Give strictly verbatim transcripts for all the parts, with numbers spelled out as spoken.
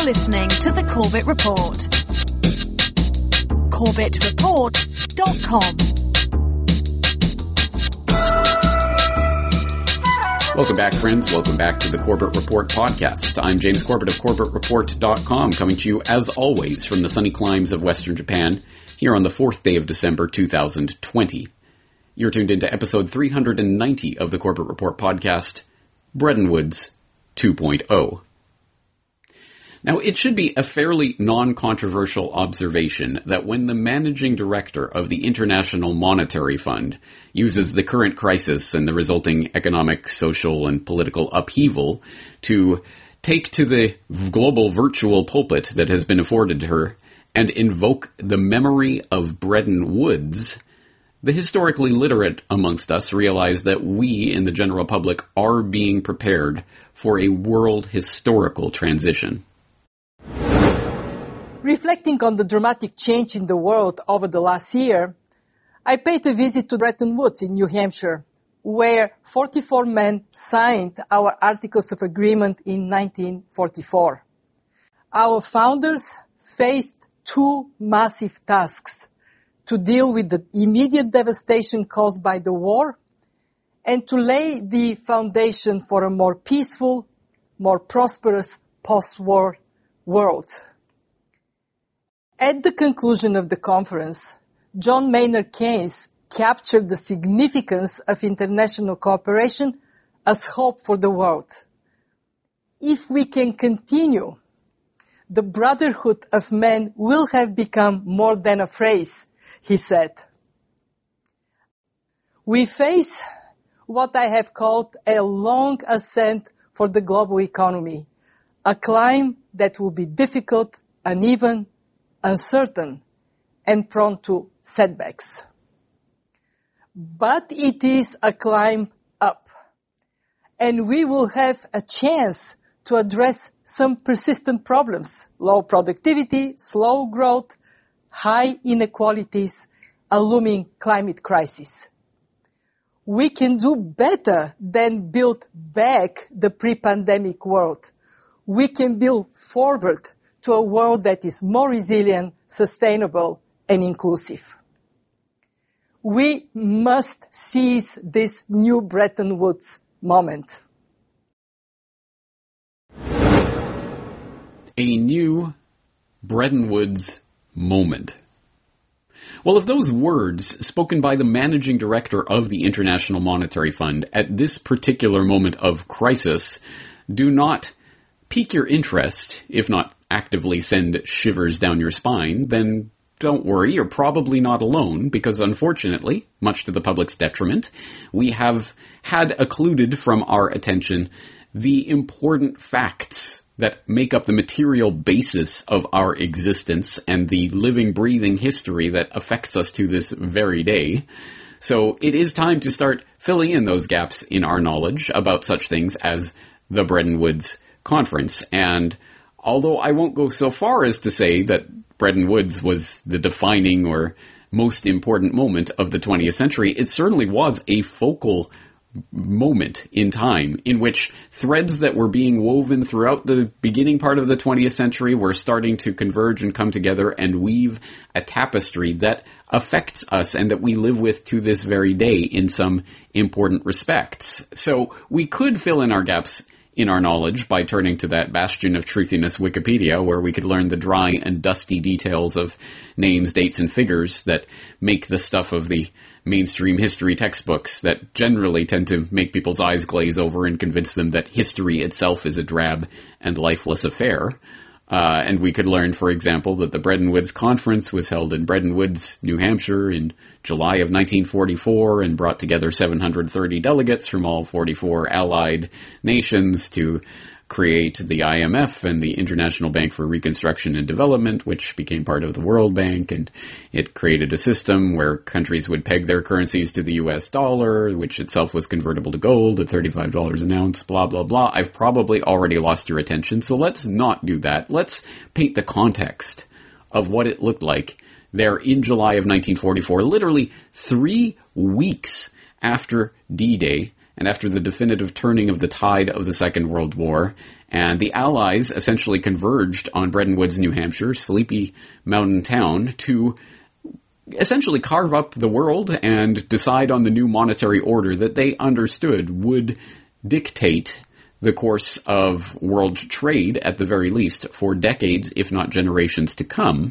listening to The Corbett Report. corbett report dot com. Welcome back, friends. Welcome back to the Corbett Report podcast. I'm James Corbett of corbett report dot com, coming to you, as always, from the sunny climes of Western Japan, here on the fourth day of December, two thousand twenty. You're tuned into episode three hundred ninety of the Corbett Report podcast, Bretton Woods two point oh. Now, it should be a fairly non-controversial observation that when the managing director of the International Monetary Fund uses the current crisis and the resulting economic, social, and political upheaval to take to the global virtual pulpit that has been afforded to her and invoke the memory of Bretton Woods, the historically literate amongst us realize that we, in the general public, are being prepared for a world historical transition. Reflecting on the dramatic change in the world over the last year, I paid a visit to Bretton Woods in New Hampshire, where forty-four men signed our Articles of Agreement in nineteen forty-four. Our founders faced two massive tasks: to deal with the immediate devastation caused by the war and to lay the foundation for a more peaceful, more prosperous post-war world. At the conclusion of the conference, John Maynard Keynes captured the significance of international cooperation as hope for the world. If we can continue, the brotherhood of men will have become more than a phrase, he said. We face what I have called a long ascent for the global economy, a climb that will be difficult, uneven, uncertain, and prone to setbacks. But it is a climb up, and we will have a chance to address some persistent problems: low productivity, slow growth, high inequalities, a looming climate crisis. We can do better than build back the pre-pandemic world. We can build forward to a world that is more resilient, sustainable, and inclusive. We must seize this new Bretton Woods moment. A new Bretton Woods moment. Well, if those words, spoken by the managing director of the International Monetary Fund at this particular moment of crisis, do not pique your interest, if not actively send shivers down your spine, then don't worry, you're probably not alone, because unfortunately, much to the public's detriment, we have had occluded from our attention the important facts that make up the material basis of our existence and the living, breathing history that affects us to this very day. So it is time to start filling in those gaps in our knowledge about such things as the Bretton Woods Conference. And although I won't go so far as to say that Bretton Woods was the defining or most important moment of the twentieth century, it certainly was a focal moment in time in which threads that were being woven throughout the beginning part of the twentieth century were starting to converge and come together and weave a tapestry that affects us and that we live with to this very day in some important respects. So we could fill in our gaps in our knowledge by turning to that bastion of truthiness, Wikipedia, where we could learn the dry and dusty details of names, dates, and figures that make the stuff of the mainstream history textbooks that generally tend to make people's eyes glaze over and convince them that history itself is a drab and lifeless affair. Uh, and we could learn, for example, that the Bretton Woods Conference was held in Bretton Woods, New Hampshire in July of nineteen forty-four and brought together seven hundred thirty delegates from all forty-four allied nations to create the I M F and the International Bank for Reconstruction and Development, which became part of the World Bank, and it created a system where countries would peg their currencies to the U S dollar, which itself was convertible to gold at thirty-five dollars an ounce, blah, blah, blah. I've probably already lost your attention, so let's not do that. Let's paint the context of what it looked like there in July of nineteen forty-four, literally three weeks after D-Day, and after the definitive turning of the tide of the Second World War, And the Allies essentially converged on Bretton Woods, New Hampshire, sleepy mountain town, to essentially carve up the world and decide on the new monetary order that they understood would dictate the course of world trade, at the very least, for decades, if not generations to come.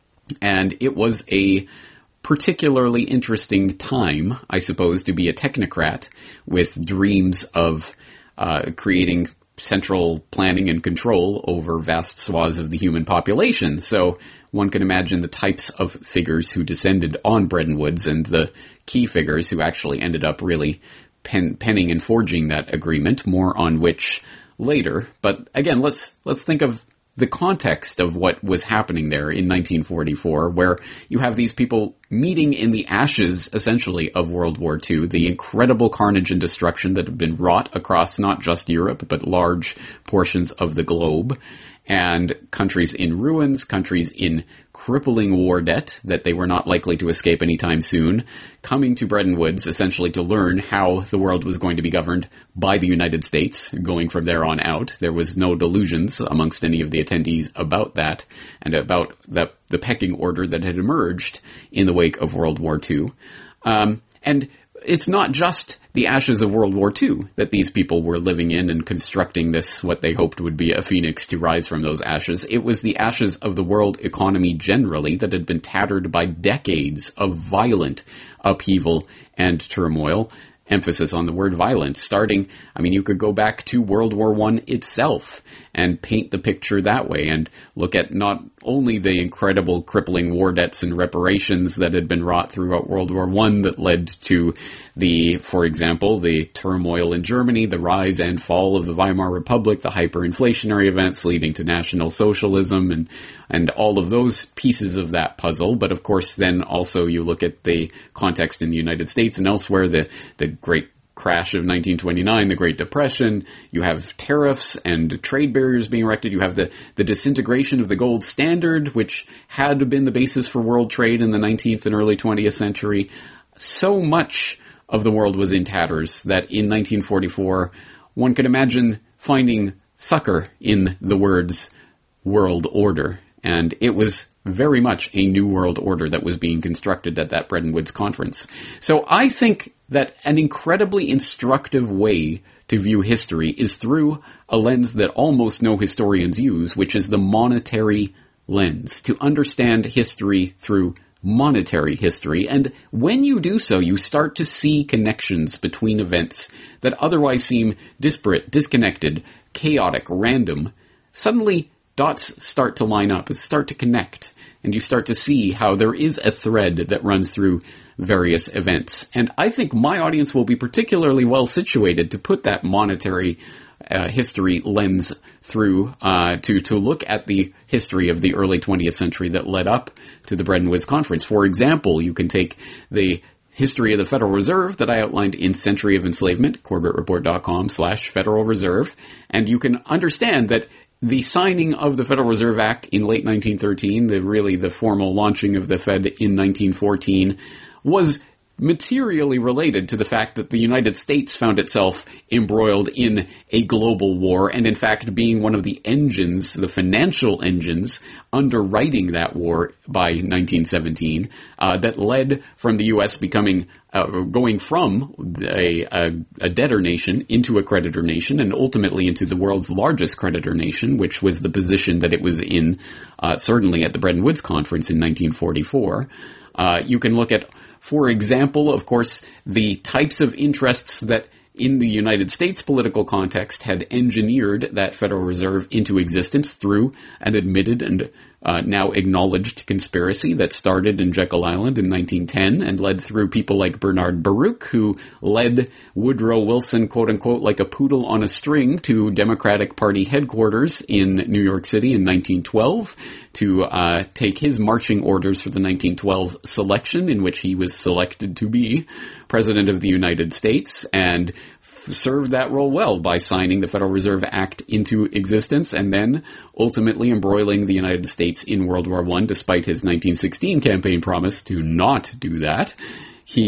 And it was a particularly interesting time, I suppose, to be a technocrat with dreams of uh, creating central planning and control over vast swaths of the human population. So one can imagine the types of figures who descended on Bretton Woods and the key figures who actually ended up really pen, penning and forging that agreement, more on which later. But again, let's let's think of the context of what was happening there in nineteen forty-four, where you have these people meeting in the ashes, essentially, of World War Two, the incredible carnage and destruction that had been wrought across not just Europe, but large portions of the globe, and countries in ruins, countries in crippling war debt that they were not likely to escape anytime soon, coming to Bretton Woods essentially to learn how the world was going to be governed by the United States going from there on out. There was no delusions amongst any of the attendees about that and about the, the pecking order that had emerged in the wake of World War Two. Um, and it's not just the ashes of World War Two that these people were living in and constructing this, what they hoped would be a phoenix to rise from those ashes. It was the ashes of the world economy generally that had been tattered by decades of violent upheaval and turmoil. Emphasis on the word violent, starting, I mean, you could go back to World War One itself and paint the picture that way and look at not only the incredible crippling war debts and reparations that had been wrought throughout World War One that led to the, for example, the turmoil in Germany, the rise and fall of the Weimar Republic, the hyperinflationary events leading to National Socialism and, and all of those pieces of that puzzle. But of course, then also you look at the context in the United States and elsewhere, the, the great crash of nineteen twenty-nine, the Great Depression, you have tariffs and trade barriers being erected, you have the, the disintegration of the gold standard, which had been the basis for world trade in the nineteenth and early twentieth century. So much of the world was in tatters that in nineteen forty-four, one could imagine finding succor in the words world order. And it was very much a new world order that was being constructed at that Bretton Woods conference. So I think that an incredibly instructive way to view history is through a lens that almost no historians use, which is the monetary lens, to understand history through monetary history. And when you do so, you start to see connections between events that otherwise seem disparate, disconnected, chaotic, random. Suddenly, dots start to line up, start to connect, and you start to see how there is a thread that runs through various events. And I think my audience will be particularly well situated to put that monetary uh, history lens through uh, to to look at the history of the early twentieth century that led up to the Bretton Woods Conference. For example, you can take the history of the Federal Reserve that I outlined in Century of Enslavement, corbettreport.com slash Federal Reserve, and you can understand that the signing of the Federal Reserve Act in late nineteen thirteen, the really the formal launching of the Fed in nineteen fourteen, was materially related to the fact that the United States found itself embroiled in a global war, and in fact being one of the engines, the financial engines, underwriting that war by nineteen seventeen, uh, that led from the U S becoming, uh, going from a, a, a debtor nation into a creditor nation, and ultimately into the world's largest creditor nation, which was the position that it was in, uh, certainly at the Bretton Woods Conference in nineteen forty-four. Uh, you can look at, for example, of course, the types of interests that in the United States political context had engineered that Federal Reserve into existence through an admitted and uh, now acknowledged conspiracy that started in Jekyll Island in nineteen ten and led through people like Bernard Baruch, who led Woodrow Wilson, quote-unquote, like a poodle on a string to Democratic Party headquarters in New York City in nineteen twelve to uh, take his marching orders for the nineteen twelve selection, in which he was selected to be President of the United States, and served that role well by signing the Federal Reserve Act into existence and then ultimately embroiling the United States in World War One, despite his nineteen sixteen campaign promise to not do that. He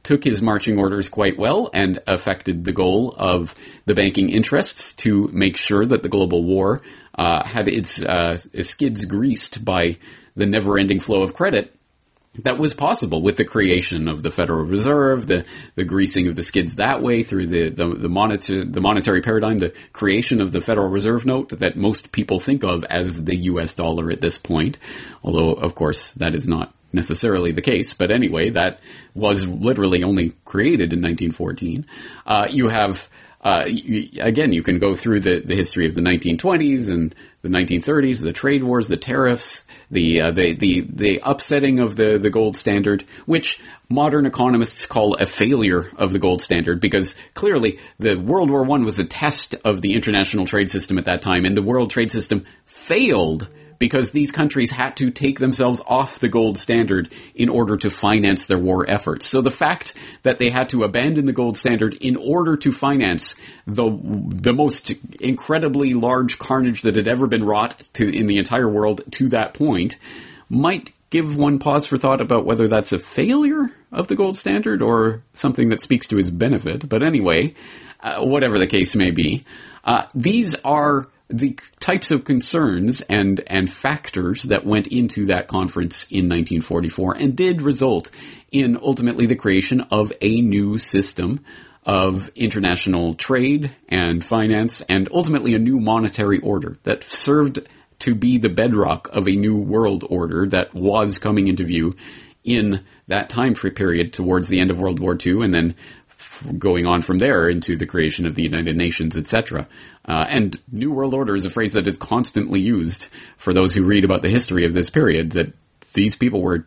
took his marching orders quite well and affected the goal of the banking interests to make sure that the global war uh, had its uh, skids greased by the never-ending flow of credit that was possible with the creation of the Federal Reserve, the, the greasing of the skids that way through the, the, the, monetary, the monetary paradigm, the creation of the Federal Reserve note that most people think of as the U S dollar at this point. Although, of course, that is not necessarily the case. But anyway, that was literally only created in nineteen fourteen. Uh, you have, uh, you, again, you can go through the, the history of the nineteen twenties and the nineteen thirties, the trade wars, the tariffs, the uh, the the the upsetting of the the gold standard, which modern economists call a failure of the gold standard, because clearly the World War One was a test of the international trade system at that time, and the world trade system failed because these countries had to take themselves off the gold standard in order to finance their war efforts. So the fact that they had to abandon the gold standard in order to finance the the most incredibly large carnage that had ever been wrought to, in the entire world to that point might give one pause for thought about whether that's a failure of the gold standard or something that speaks to its benefit. But anyway, uh, whatever the case may be, uh, these are the types of concerns and, and factors that went into that conference in nineteen forty-four and did result in ultimately the creation of a new system of international trade and finance and ultimately a new monetary order that served to be the bedrock of a new world order that was coming into view in that time period towards the end of World War Two and then going on from there into the creation of the United Nations, et cetera. Uh, and New World Order is a phrase that is constantly used for those who read about the history of this period, that these people were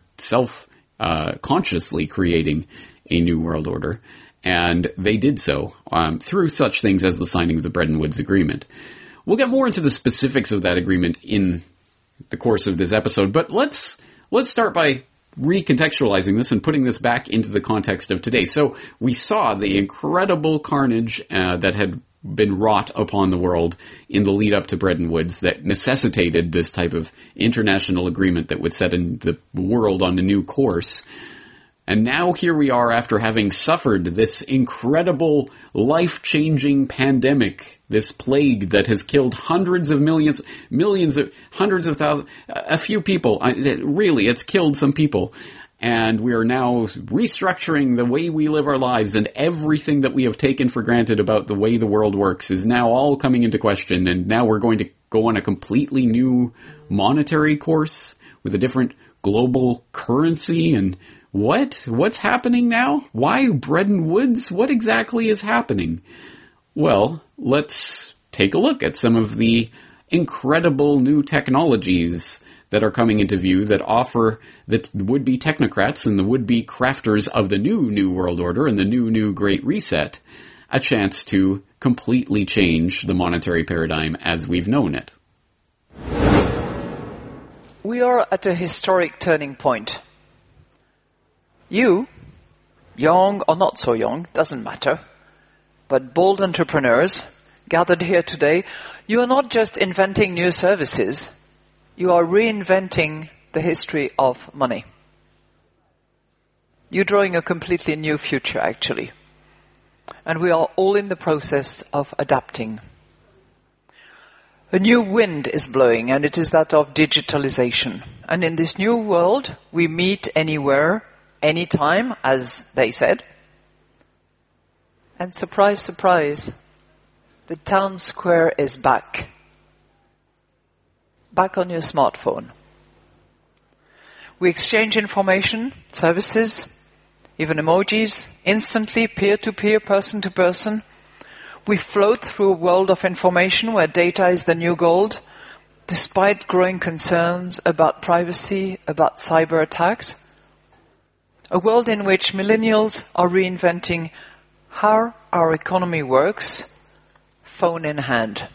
self-consciously uh, creating a New World Order, and they did so um, through such things as the signing of the Bretton Woods Agreement. We'll get more into the specifics of that agreement in the course of this episode, but let's let's start by recontextualizing this and putting this back into the context of today. So we saw the incredible carnage uh, that had been wrought upon the world in the lead up to Bretton Woods that necessitated this type of international agreement that would set in the world on a new course. And now here we are after having suffered this incredible life-changing pandemic, this plague that has killed hundreds of millions, millions of, hundreds of thousands, a few people. Really, it's killed some people. And we are now restructuring the way we live our lives, and everything that we have taken for granted about the way the world works is now all coming into question. And now we're going to go on a completely new monetary course with a different global currency. And what? What's happening now? Why Bretton Woods? What exactly is happening? Well, let's take a look at some of the incredible new technologies that are coming into view that offer the would-be technocrats and the would-be crafters of the new New World Order and the new, new Great Reset a chance to completely change the monetary paradigm as we've known it. We are at a historic turning point. You, young or not so young, doesn't matter, but bold entrepreneurs gathered here today, you are not just inventing new services, you are reinventing the history of money. You're drawing a completely new future, actually. And we are all in the process of adapting. A new wind is blowing, and it is that of digitalization. And in this new world, we meet anywhere, anytime, as they said. And surprise, surprise, the town square is back. Back on your smartphone. We exchange information, services, even emojis, instantly, peer-to-peer, person-to-person. We float through a world of information where data is the new gold, despite growing concerns about privacy, about cyber attacks. A world in which millennials are reinventing how our economy works, phone in hand.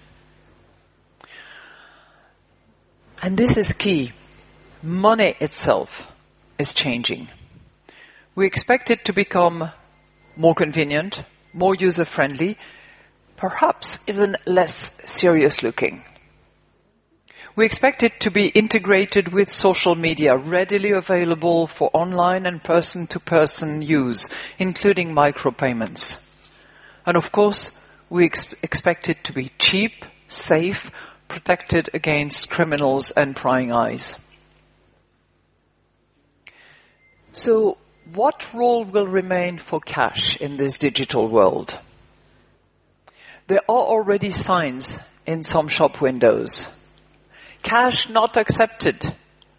And this is key. Money itself is changing. We expect it to become more convenient, more user-friendly, perhaps even less serious-looking. We expect it to be integrated with social media, readily available for online and person-to-person use, including micropayments. And of course, we ex- expect it to be cheap, safe, protected against criminals and prying eyes. So, what role will remain for cash in this digital world? There are already signs in some shop windows. Cash not accepted.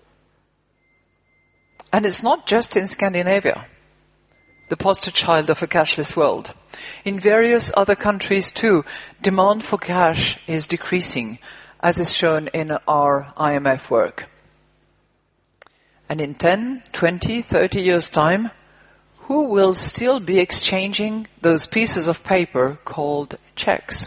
And it's not just in Scandinavia, the poster child of a cashless world. In various other countries too, demand for cash is decreasing, as is shown in our I M F work. And in ten, twenty, thirty years' time, who will still be exchanging those pieces of paper called checks?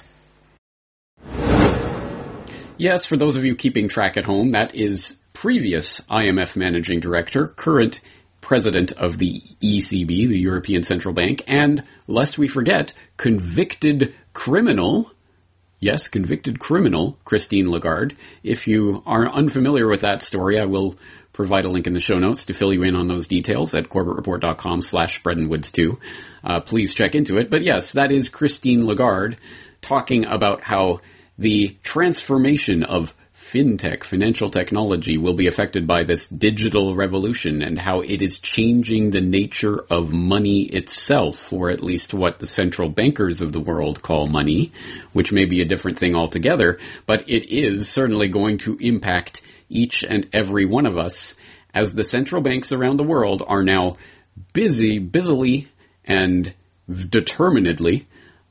Yes, for those of you keeping track at home, that is previous I M F Managing Director, current President of the E C B, the European Central Bank, and, lest we forget, convicted criminal, yes, convicted criminal, Christine Lagarde. If you are unfamiliar with that story, I will provide a link in the show notes to fill you in on those details at corbettreport.com slash Bredenwoods2. Uh, please check into it. But yes, that is Christine Lagarde talking about how the transformation of fintech, financial technology, will be affected by this digital revolution and how it is changing the nature of money itself, or at least what the central bankers of the world call money, which may be a different thing altogether, but it is certainly going to impact each and every one of us, as the central banks around the world are now busy, busily, and determinedly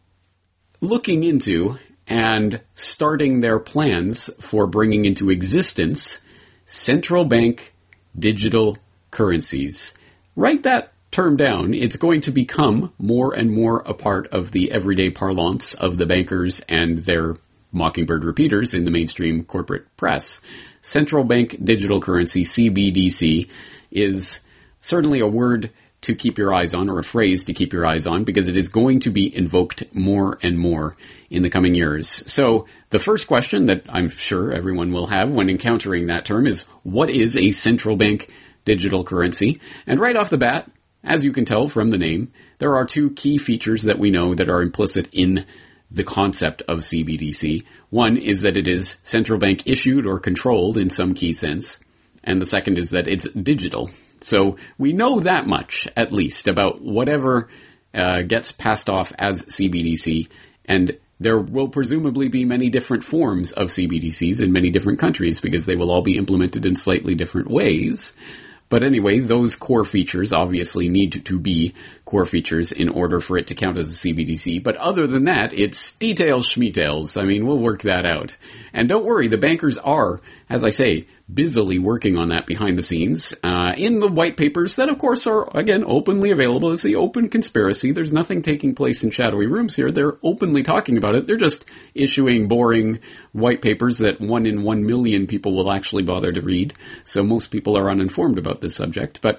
looking into and starting their plans for bringing into existence central bank digital currencies. Write that term down. It's going to become more and more a part of the everyday parlance of the bankers and their Mockingbird repeaters in the mainstream corporate press. Central bank digital currency, C B D C, is certainly a word to keep your eyes on, or a phrase to keep your eyes on, because it is going to be invoked more and more in the coming years. So the first question that I'm sure everyone will have when encountering that term is, what is a central bank digital currency? And right off the bat, as you can tell from the name, there are two key features that we know that are implicit in the concept of C B D C. One is that it is central bank issued or controlled in some key sense, and the second is that it's digital. So we know that much, at least, about whatever uh, gets passed off as C B D C, and there will presumably be many different forms of C B D Cs in many different countries, because they will all be implemented in slightly different ways. But anyway, those core features obviously need to be core features in order for it to count as a C B D C. But other than that, it's details schmetails. I mean, we'll work that out. And don't worry, the bankers are, as I say, busily working on that behind the scenes uh, in the white papers that, of course, are, again, openly available. It's the open conspiracy. There's nothing taking place in shadowy rooms here. They're openly talking about it. They're just issuing boring white papers that one in one million people will actually bother to read. So most people are uninformed about this subject. But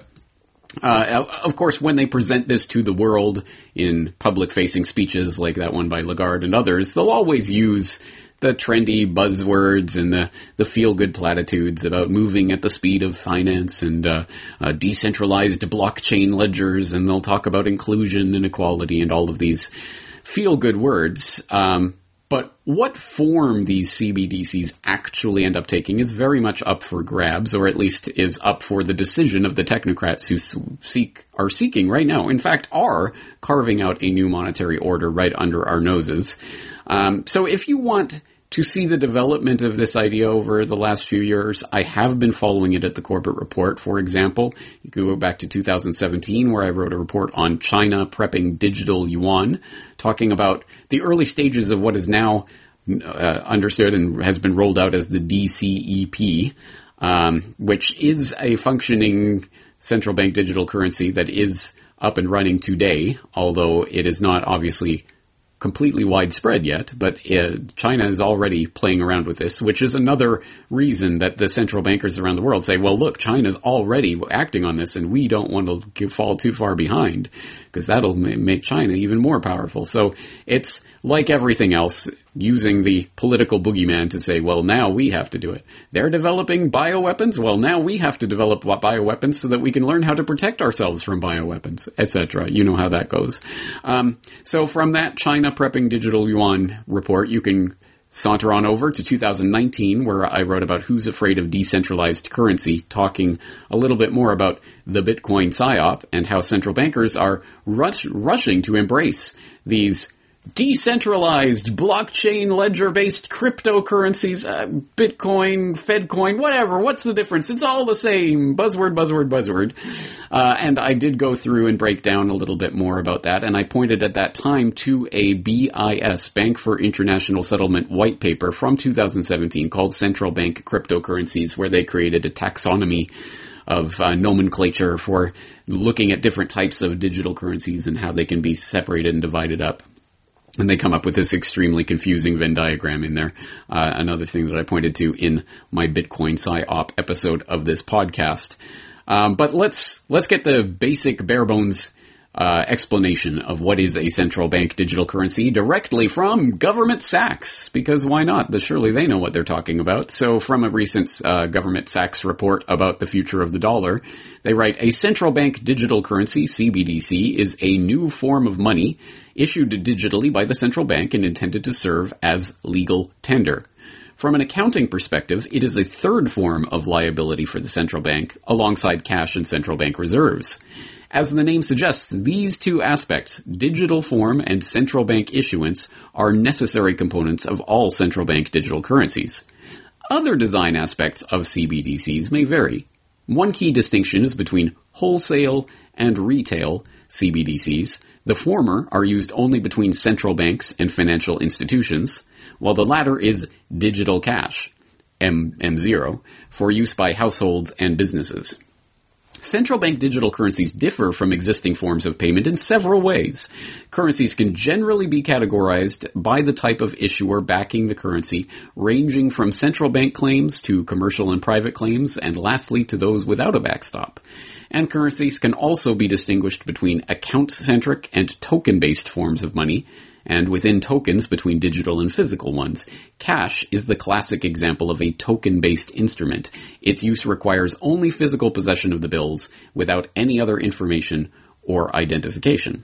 Uh, of course, when they present this to the world in public-facing speeches like that one by Lagarde and others, they'll always use the trendy buzzwords and the, the feel-good platitudes about moving at the speed of finance and uh, uh, decentralized blockchain ledgers, and they'll talk about inclusion and equality and all of these feel-good words. Um, but what form these C B D Cs actually end up taking is very much up for grabs, or at least is up for the decision of the technocrats who seek are seeking right now, in fact, are carving out a new monetary order right under our noses. Um, so if you want to see the development of this idea over the last few years, I have been following it at the Corbett Report. For example, you can go back to two thousand seventeen, where I wrote a report on China prepping digital yuan, talking about the early stages of what is now uh, understood and has been rolled out as the D C E P, um, which is a functioning central bank digital currency that is up and running today, although it is not obviously completely widespread yet, but uh, China is already playing around with this, which is another reason that the central bankers around the world say, well, look, China's already acting on this, and we don't want to get, fall too far behind, because that'll ma- make China even more powerful. So it's like everything else. using the political boogeyman to say, well, now we have to do it. They're developing bioweapons. Well, now we have to develop bioweapons so that we can learn how to protect ourselves from bioweapons, et cetera. You know how that goes. Um, so from that China Prepping Digital Yuan report, you can saunter on over to two thousand nineteen, where I wrote about who's afraid of decentralized currency, talking a little bit more about the Bitcoin PSYOP and how central bankers are rush, rushing to embrace these decentralized, blockchain, ledger-based cryptocurrencies, uh, Bitcoin, Fedcoin, whatever. What's the difference? It's all the same. Buzzword, buzzword, buzzword. Uh, and I did go through and break down a little bit more about that, and I pointed at that time to a B I S, Bank for International Settlement, white paper from two thousand seventeen called Central Bank Cryptocurrencies, where they created a taxonomy of uh, nomenclature for looking at different types of digital currencies and how they can be separated and divided up. And they come up with this extremely confusing Venn diagram in there. Uh, another thing that I pointed to in my Bitcoin PSYOP episode of this podcast. Um, but let's let's get the basic bare bones uh, explanation of what is a central bank digital currency directly from Government Sachs, because why not? The, surely they know what they're talking about. So from a recent uh, Government Sachs report about the future of the dollar, they write, a central bank digital currency, C B D C, is a new form of money issued digitally by the central bank and intended to serve as legal tender. From an accounting perspective, it is a third form of liability for the central bank, alongside cash and central bank reserves. As the name suggests, these two aspects, digital form and central bank issuance, are necessary components of all central bank digital currencies. Other design aspects of C B D Cs may vary. One key distinction is between wholesale and retail C B D Cs. The former are used only between central banks and financial institutions, while the latter is digital cash, M zero, for use by households and businesses. Central bank digital currencies differ from existing forms of payment in several ways. Currencies can generally be categorized by the type of issuer backing the currency, ranging from central bank claims to commercial and private claims, and lastly to those without a backstop. And currencies can also be distinguished between account-centric and token-based forms of money, and within tokens between digital and physical ones. Cash is the classic example of a token-based instrument. Its use requires only physical possession of the bills without any other information or identification.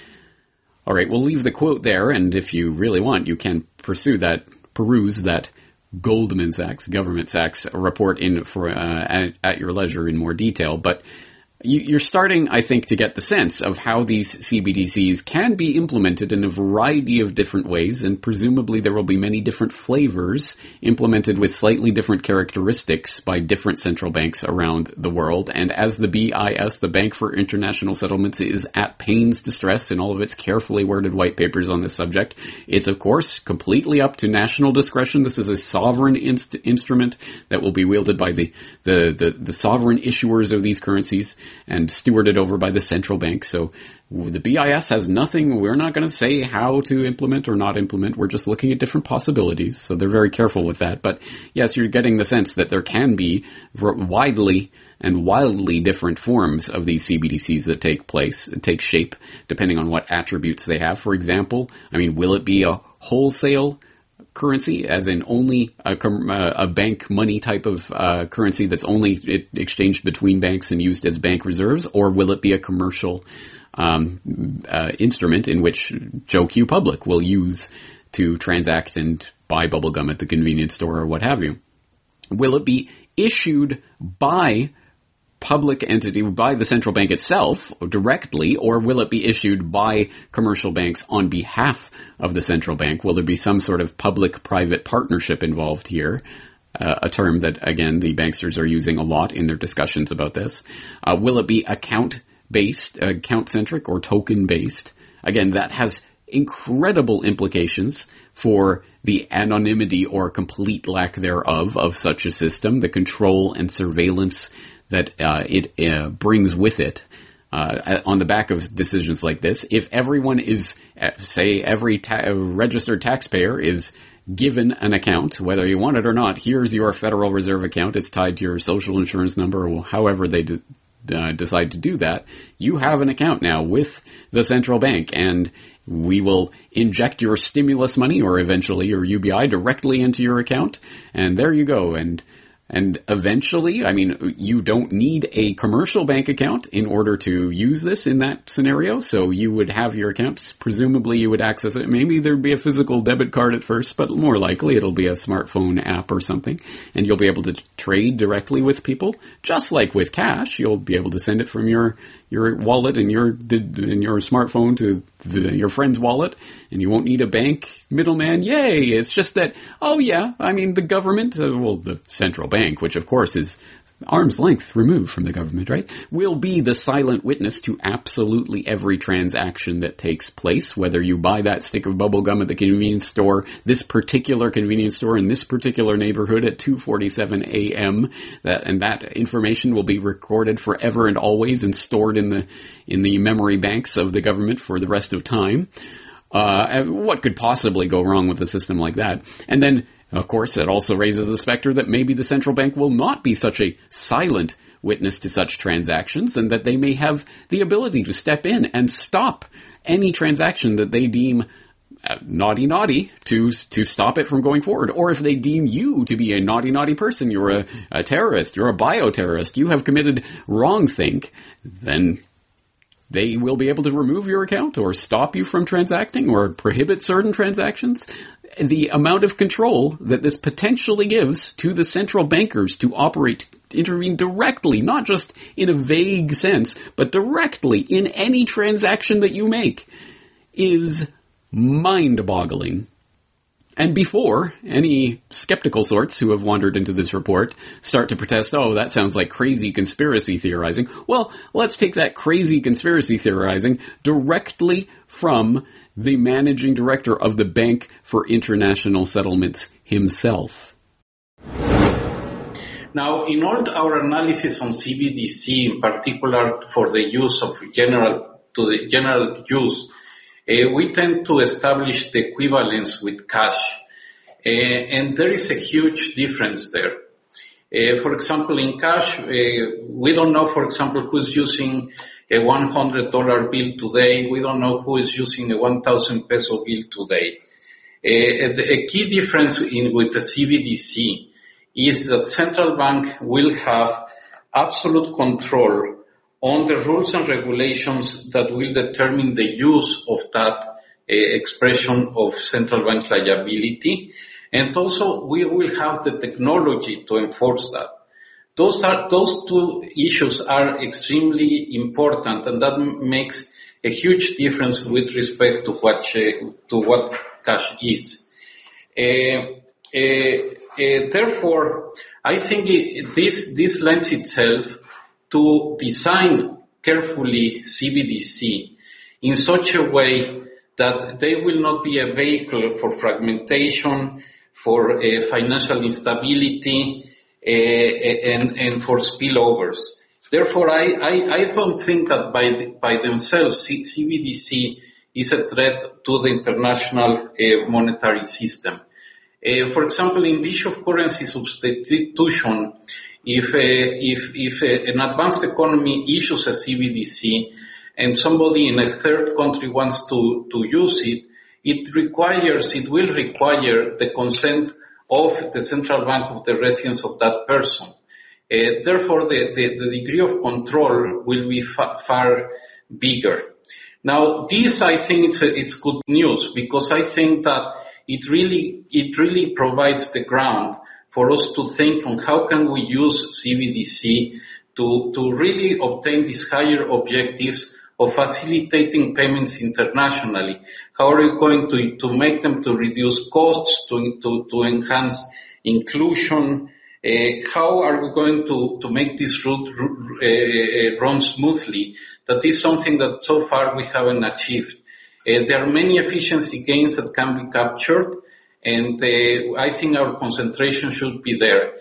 All right, we'll leave the quote there, and if you really want, you can pursue that, peruse that Goldman Sachs, Government Sachs report in for uh, at, at your leisure in more detail. But you're starting, I think, to get the sense of how these C B D Cs can be implemented in a variety of different ways, and presumably there will be many different flavors implemented with slightly different characteristics by different central banks around the world. And as the B I S, the Bank for International Settlements, is at pains to stress in all of its carefully worded white papers on this subject, it's, of course, completely up to national discretion. This is a sovereign inst- instrument that will be wielded by the, the, the, the sovereign issuers of these currencies and stewarded over by the central bank. So the B I S has nothing. We're not going to say how to implement or not implement. We're just looking at different possibilities. So they're very careful with that. But yes, you're getting the sense that there can be widely and wildly different forms of these C B D Cs that take place, take shape, depending on what attributes they have. For example, I mean, will it be a wholesale currency, as in only a, a bank money type of uh, currency that's only it, exchanged between banks and used as bank reserves, or will it be a commercial um, uh, instrument in which Joe Q Public will use to transact and buy bubblegum at the convenience store or what have you? Will it be issued by public entity, by the central bank itself directly, or will it be issued by commercial banks on behalf of the central bank? Will there be some sort of public-private partnership involved here? Uh, a term that, again, the banksters are using a lot in their discussions about this. Uh, will it be account-based, account-centric, or token-based? Again, that has incredible implications for the anonymity or complete lack thereof of such a system, the control and surveillance that uh, it uh, brings with it uh, on the back of decisions like this. If everyone is, say, every ta- registered taxpayer is given an account, whether you want it or not, here's your Federal Reserve account, it's tied to your social insurance number, or however they de- uh, decide to do that, you have an account now with the central bank, and we will inject your stimulus money or eventually your U B I directly into your account, and there you go. And And eventually, I mean, you don't need a commercial bank account in order to use this in that scenario. So you would have your accounts. Presumably you would access it. Maybe there'd be a physical debit card at first, but more likely it'll be a smartphone app or something. And you'll be able to trade directly with people. Just like with cash, you'll be able to send it from your, your wallet and your, in your smartphone to the, your friend's wallet. And you won't need a bank middleman. Yay! It's just that, oh yeah, I mean, the government, uh, well, the central bank, which of course is arm's length removed from the government, right, will be the silent witness to absolutely every transaction that takes place, whether you buy that stick of bubble gum at the convenience store, this particular convenience store in this particular neighborhood at two forty-seven a.m. That, and that information will be recorded forever and always and stored in the, in the memory banks of the government for the rest of time. Uh, what could possibly go wrong with a system like that? And then, of course, it also raises the specter that maybe the central bank will not be such a silent witness to such transactions, and that they may have the ability to step in and stop any transaction that they deem uh, naughty naughty to to stop it from going forward. Or if they deem you to be a naughty naughty person, you're a, a terrorist, you're a bioterrorist, you have committed wrongthink, then they will be able to remove your account or stop you from transacting or prohibit certain transactions. The amount of control that this potentially gives to the central bankers to operate, intervene directly, not just in a vague sense, but directly in any transaction that you make, is mind-boggling. And before any skeptical sorts who have wandered into this report start to protest, oh, that sounds like crazy conspiracy theorizing, well, let's take that crazy conspiracy theorizing directly from the managing director of the Bank for International Settlements himself. Now, in all our analysis on C B D C, in particular for the use of general, to the general use, uh, we tend to establish the equivalence with cash. Uh, and there is a huge difference there. Uh, for example, in cash, uh, we don't know, for example, who's using a one hundred dollar bill today. We don't know who is using a one thousand peso bill today. Uh, a key difference in, with the C B D C is that central bank will have absolute control on the rules and regulations that will determine the use of that uh, expression of central bank liability. And also we will have the technology to enforce that. Those are, those two issues are extremely important, and that makes a huge difference with respect to what, uh, to what cash is. Uh, uh, uh, therefore, I think it, this, this lends itself to design carefully C B D C in such a way that they will not be a vehicle for fragmentation, for uh, financial instability, uh, and, and for spillovers. Therefore, I, I, I don't think that by, the, by themselves C B D C is a threat to the international uh, monetary system. Uh, for example, in the issue of currency substitution, if, uh, if, if uh, an advanced economy issues a C B D C and somebody in a third country wants to, to use it, it requires, it will require the consent of the central bank of the residence of that person. Uh, therefore, the, the, the degree of control will be fa- far bigger. Now, this, I think it's, a, it's good news, because I think that it really, it really provides the ground for us to think on how can we use C B D C to, to really obtain these higher objectives of facilitating payments internationally. How are we going to, to make them to reduce costs, to, to, to enhance inclusion? Uh, how are we going to, to make this route uh, run smoothly? That is something that so far we haven't achieved. Uh, there are many efficiency gains that can be captured, and uh, I think our concentration should be there.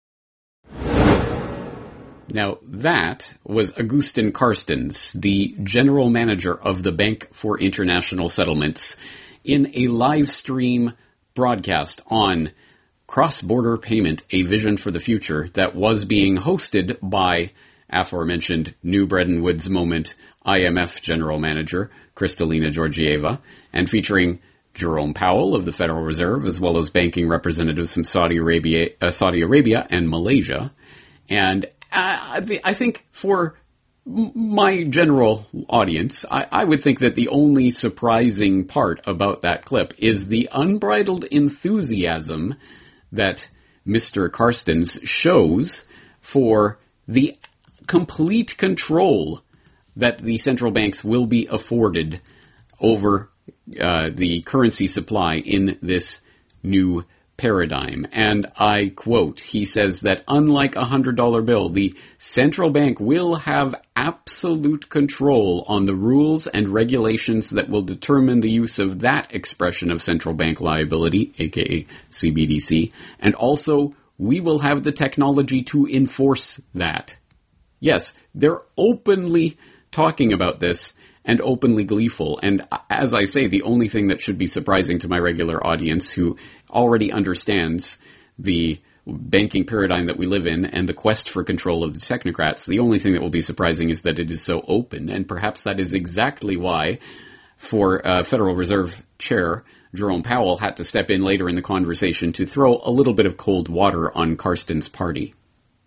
Now, that was Agustin Carstens, the general manager of the Bank for International Settlements, in a live stream broadcast on Cross-Border Payment, A Vision for the Future, that was being hosted by aforementioned New Bretton Woods Moment I M F General Manager Kristalina Georgieva, and featuring Jerome Powell of the Federal Reserve, as well as banking representatives from Saudi Arabia, uh, Saudi Arabia and Malaysia. And uh, I think for my general audience, I, I would think that the only surprising part about that clip is the unbridled enthusiasm that Mister Carstens shows for the complete control that the central banks will be afforded over uh, the currency supply in this new paradigm. And I quote, he says that unlike a one hundred dollar bill, the central bank will have absolute control on the rules and regulations that will determine the use of that expression of central bank liability, aka C B D C, and also we will have the technology to enforce that. Yes, they're openly talking about this and openly gleeful. And as I say, the only thing that should be surprising to my regular audience who already understands the banking paradigm that we live in and the quest for control of the technocrats, the only thing that will be surprising is that it is so open. And perhaps that is exactly why, for uh, Federal Reserve Chair Jerome Powell had to step in later in the conversation to throw a little bit of cold water on Carstens' party.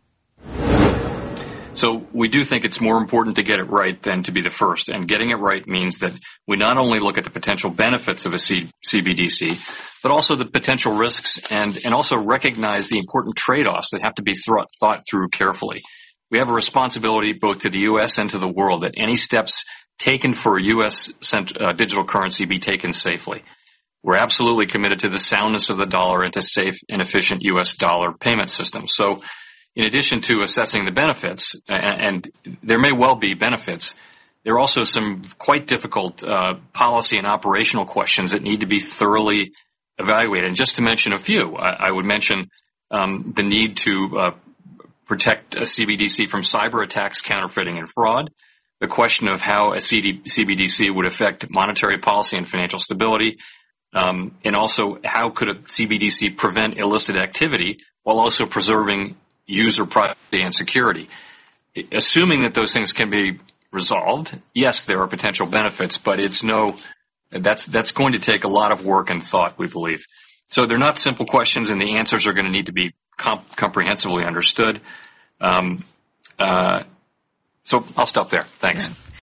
So we do think it's more important to get it right than to be the first. And getting it right means that we not only look at the potential benefits of a C- CBDC, but also the potential risks and, and also recognize the important trade-offs that have to be th- thought through carefully. We have a responsibility both to the U S and to the world that any steps taken for a U S cent- uh, digital currency be taken safely. We're absolutely committed to the soundness of the dollar and to safe and efficient U S dollar payment systems. So in addition to assessing the benefits, and, and there may well be benefits, there are also some quite difficult uh, policy and operational questions that need to be thoroughly evaluated. And just to mention a few, I, I would mention um, the need to uh, protect a C B D C from cyber attacks, counterfeiting, and fraud, the question of how a C B D C would affect monetary policy and financial stability, um, and also how could a C B D C prevent illicit activity while also preserving user privacy and security. Assuming that those things can be resolved, yes, there are potential benefits, but it's no, that's, that's going to take a lot of work and thought, we believe. So they're not simple questions, and the answers are going to need to be comp- comprehensively understood. Um, uh, so I'll stop there. Thanks. Yeah.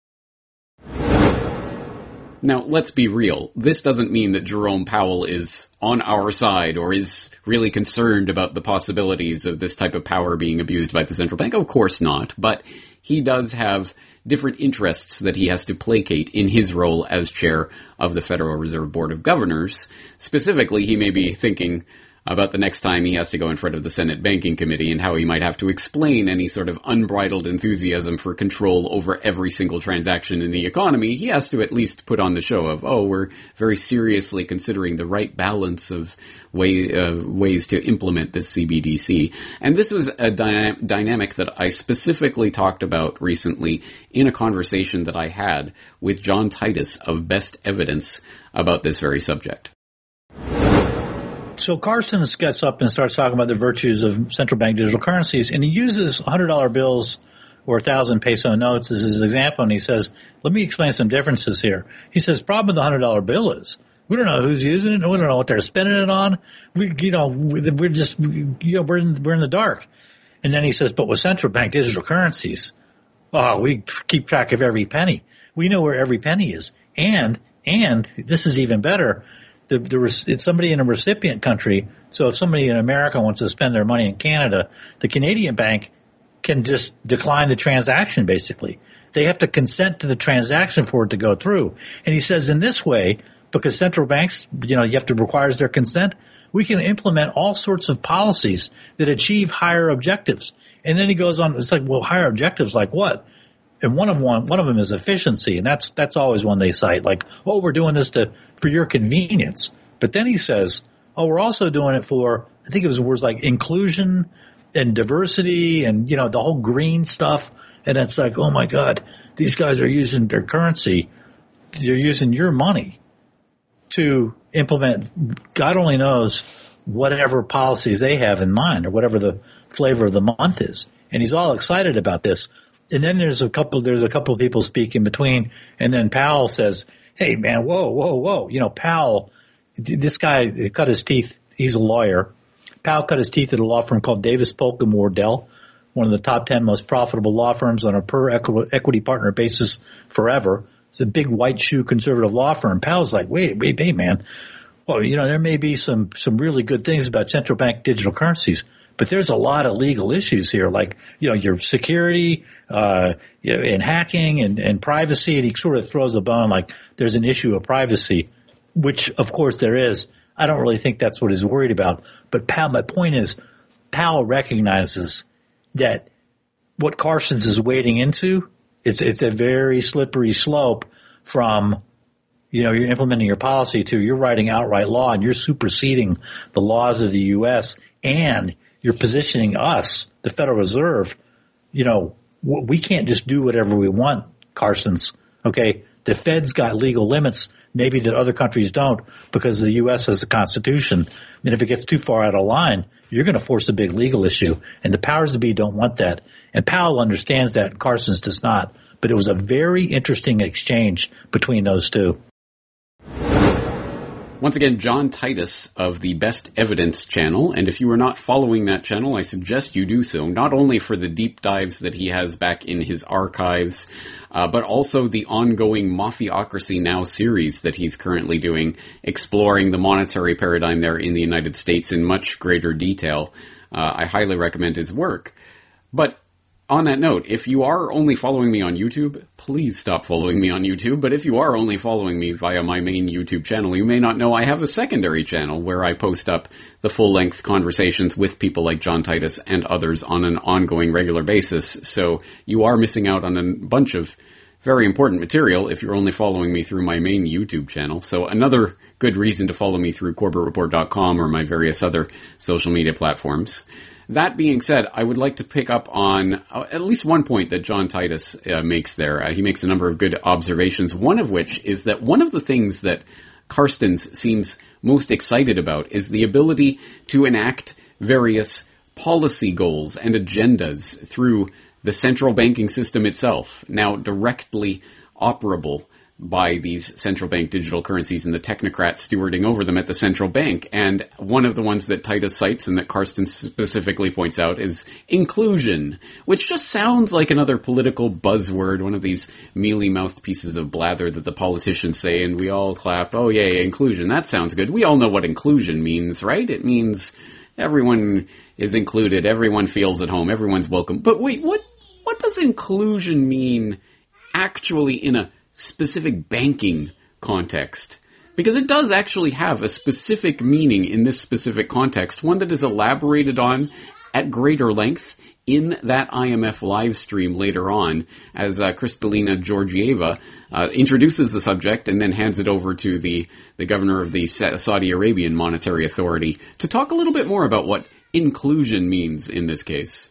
Now, let's be real. This doesn't mean that Jerome Powell is on our side or is really concerned about the possibilities of this type of power being abused by the central bank. Of course not. But he does have different interests that he has to placate in his role as chair of the Federal Reserve Board of Governors. Specifically, he may be thinking about the next time he has to go in front of the Senate Banking Committee and how he might have to explain any sort of unbridled enthusiasm for control over every single transaction in the economy. He has to at least put on the show of, oh, we're very seriously considering the right balance of way, uh, ways to implement this C B D C. And this was a dy- dynamic that I specifically talked about recently in a conversation that I had with John Titus of Best Evidence about this very subject. So Carstens gets up and starts talking about the virtues of central bank digital currencies, and he uses one hundred dollar bills or one thousand peso notes as his example, and he says, let me explain some differences here. He says, problem with the one hundred dollar bill is we don't know who's using it, and we don't know what they're spending it on. We, you know, we're just, you know, we're in, we're in the dark. And then he says, but with central bank digital currencies, oh, we keep track of every penny. We know where every penny is. And, and this is even better. The, the, it's somebody in a recipient country. So if somebody in America wants to spend their money in Canada, the Canadian bank can just decline the transaction, basically. They have to consent to the transaction for it to go through. And he says in this way, because central banks, you know, you have to require their consent, we can implement all sorts of policies that achieve higher objectives. And then he goes on, it's like, well, higher objectives like what? And one of one, one of them is efficiency, and that's that's always one they cite, like, oh, we're doing this to for your convenience. But then he says, oh, we're also doing it for, I think it was words like inclusion and diversity and, you know, the whole green stuff. And it's like, oh, my God, these guys are using their currency. They're using your money to implement, God only knows, whatever policies they have in mind or whatever the flavor of the month is. And he's all excited about this. and then there's a couple, there's a couple of people speak in between, and then Powell says, hey man, whoa, whoa, whoa. You know, Powell, this guy cut his teeth. He's a lawyer. Powell cut his teeth at a law firm called Davis Polk and Wardell, one of the top ten most profitable law firms on a per equity partner basis forever. It's a big white shoe conservative law firm. Powell's like, wait, wait, wait, man. Well, you know, there may be some, some really good things about central bank digital currencies, but there's a lot of legal issues here, like, you know, your security, uh, you know, and hacking and, and privacy. And he sort of throws a bone like there's an issue of privacy, which of course there is. I don't really think that's what he's worried about. But Powell, my point is, Powell recognizes that what Carstens is wading into, it's, it's a very slippery slope from, you know, you're implementing your policy to you're writing outright law and you're superseding the laws of the U S and you're positioning us, the Federal Reserve, you know, we can't just do whatever we want, Carstens, okay? The Fed's got legal limits, maybe that other countries don't, because the U S has a constitution. And if it gets too far out of line, you're going to force a big legal issue. And the powers that be don't want that. And Powell understands that, and Carstens does not. But it was a very interesting exchange between those two. Once again, John Titus of the Best Evidence channel, and if you are not following that channel, I suggest you do so, not only for the deep dives that he has back in his archives, uh, but also the ongoing Mafiocracy Now series that he's currently doing, exploring the monetary paradigm there in the United States in much greater detail. Uh, I highly recommend his work. But on that note, if you are only following me on YouTube, please stop following me on YouTube. But if you are only following me via my main YouTube channel, you may not know I have a secondary channel where I post up the full-length conversations with people like John Titus and others on an ongoing regular basis. So you are missing out on a bunch of very important material if you're only following me through my main YouTube channel. So another good reason to follow me through Corbett Report dot com or my various other social media platforms. That being said, I would like to pick up on uh, at least one point that John Titus uh, makes there. Uh, he makes a number of good observations, one of which is that one of the things that Carstens seems most excited about is the ability to enact various policy goals and agendas through the central banking system itself, now directly operable by these central bank digital currencies and the technocrats stewarding over them at the central bank. And one of the ones that Titus cites and that Carstens specifically points out is inclusion, which just sounds like another political buzzword, one of these mealy-mouthed pieces of blather that the politicians say, and we all clap, oh yeah, yeah, inclusion, that sounds good. We all know what inclusion means, right? It means everyone is included, everyone feels at home, everyone's welcome. But wait, what, what does inclusion mean actually in a specific banking context? Because it does actually have a specific meaning in this specific context, one that is elaborated on at greater length in that I M F live stream later on, as uh, Kristalina Georgieva uh, introduces the subject and then hands it over to the, the governor of the Saudi Arabian Monetary Authority to talk a little bit more about what inclusion means in this case.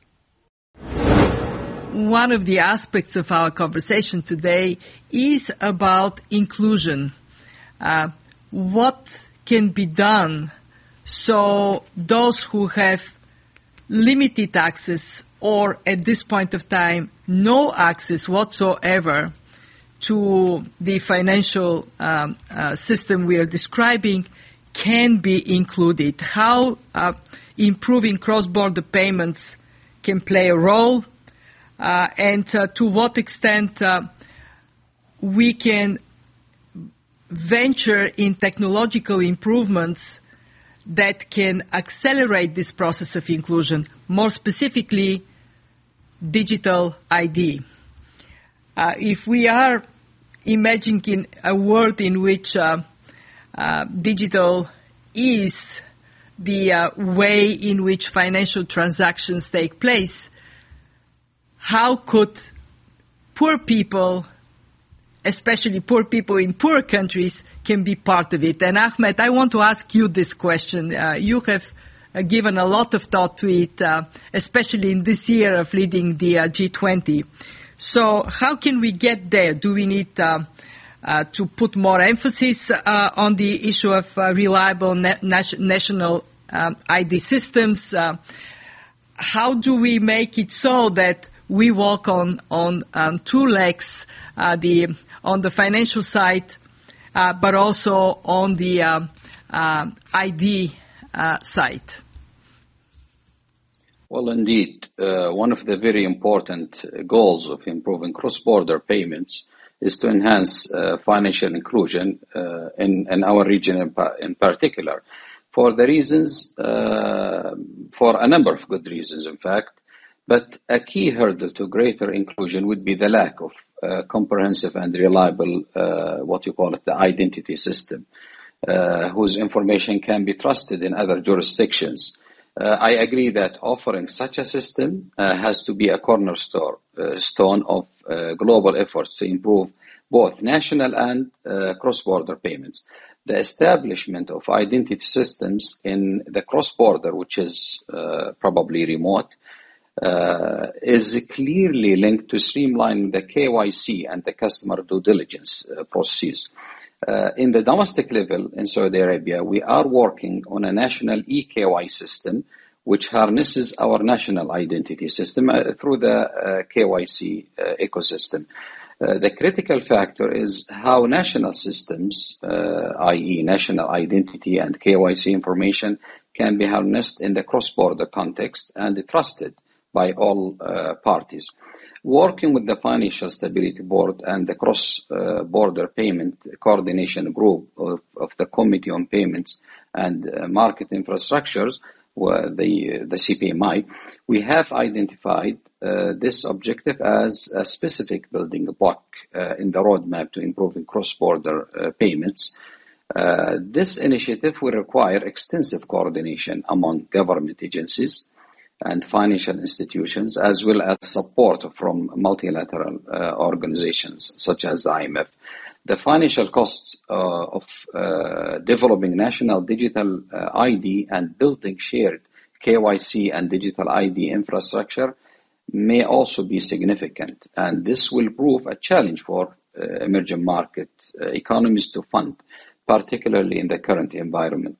One of the aspects of our conversation today is about inclusion. Uh, what can be done so those who have limited access or at this point of time no access whatsoever to the financial um, uh, system we are describing can be included. How uh, improving cross-border payments can play a role. Uh, and uh, to what extent uh, we can venture in technological improvements that can accelerate this process of inclusion, more specifically, digital I D. Uh, if we are imagining a world in which uh, uh, digital is the uh, way in which financial transactions take place, how could poor people, especially poor people in poor countries, can be part of it? And Ahmed, I want to ask you this question. Uh, you have uh, given a lot of thought to it, uh, especially in this year of leading the uh, G twenty. So how can we get there? Do we need uh, uh, to put more emphasis uh, on the issue of uh, reliable na- national um, I D systems? Uh, how do we make it so that we walk on on um, two legs, uh, the on the financial side, uh, but also on the um, uh, I D uh, side. Well, indeed, uh, one of the very important goals of improving cross-border payments is to enhance uh, financial inclusion uh, in, in our region in, in particular, for the reasons, uh, for a number of good reasons, in fact. But a key hurdle to greater inclusion would be the lack of uh, comprehensive and reliable, uh, what you call it, the identity system, uh, whose information can be trusted in other jurisdictions. Uh, I agree that offering such a system uh, has to be a cornerstone uh, stone of uh, global efforts to improve both national and uh, cross-border payments. The establishment of identity systems in the cross-border, which is uh, probably remote, uh, is clearly linked to streamlining the K Y C and the customer due diligence uh, processes. Uh, in the domestic level in Saudi Arabia, we are working on a national e K Y system which harnesses our national identity system uh, through the uh, K Y C uh, ecosystem. Uh, the critical factor is how national systems, uh, that is national identity and K Y C information, can be harnessed in the cross-border context and trusted by all uh, parties. Working with the Financial Stability Board and the Cross-Border Payment Coordination Group of, of the Committee on Payments and uh, Market Infrastructures, the, the C P M I, we have identified uh, this objective as a specific building block uh, in the roadmap to improving cross-border uh, payments. Uh, this initiative will require extensive coordination among government agencies and financial institutions, as well as support from multilateral uh, organizations such as the I M F. The financial costs uh, of uh, developing national digital uh, I D and building shared K Y C and digital I D infrastructure may also be significant, and this will prove a challenge for uh, emerging market uh, economies to fund, particularly in the current environment.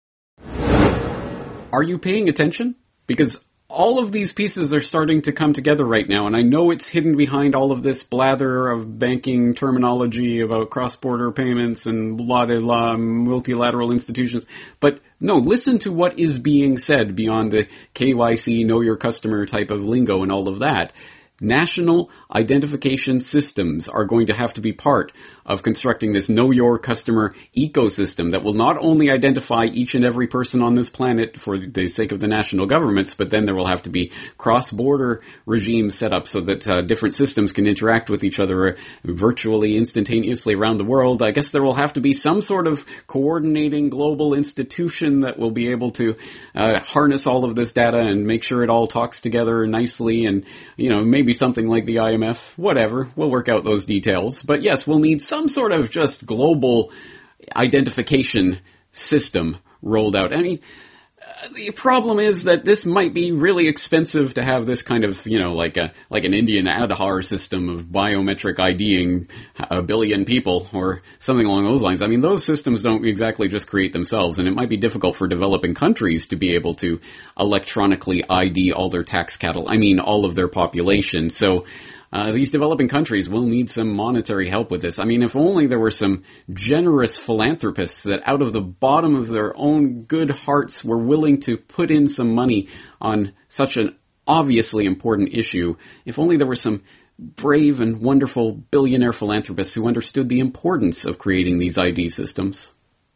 Are you paying attention? Because all of these pieces are starting to come together right now, and I know it's hidden behind all of this blather of banking terminology about cross-border payments and blah-de-blah, multilateral institutions. But no, listen to what is being said beyond the K Y C, know your customer type of lingo and all of that. National identification systems are going to have to be part of constructing this know your customer ecosystem that will not only identify each and every person on this planet for the sake of the national governments, but then there will have to be cross-border regimes set up so that uh, different systems can interact with each other virtually, instantaneously around the world. I guess there will have to be some sort of coordinating global institution that will be able to uh, harness all of this data and make sure it all talks together nicely, and, you know, maybe something like the I M F, whatever. We'll work out those details. But yes, we'll need some sort of just global identification system rolled out. I mean, uh, the problem is that this might be really expensive to have this kind of, you know, like a like an Indian Aadhaar system of biometric IDing a billion people or something along those lines. I mean, those systems don't exactly just create themselves, and it might be difficult for developing countries to be able to electronically I D all their tax cattle, I mean, all of their population. So Uh, these developing countries will need some monetary help with this. I mean, if only there were some generous philanthropists that out of the bottom of their own good hearts were willing to put in some money on such an obviously important issue. If only there were some brave and wonderful billionaire philanthropists who understood the importance of creating these I D systems.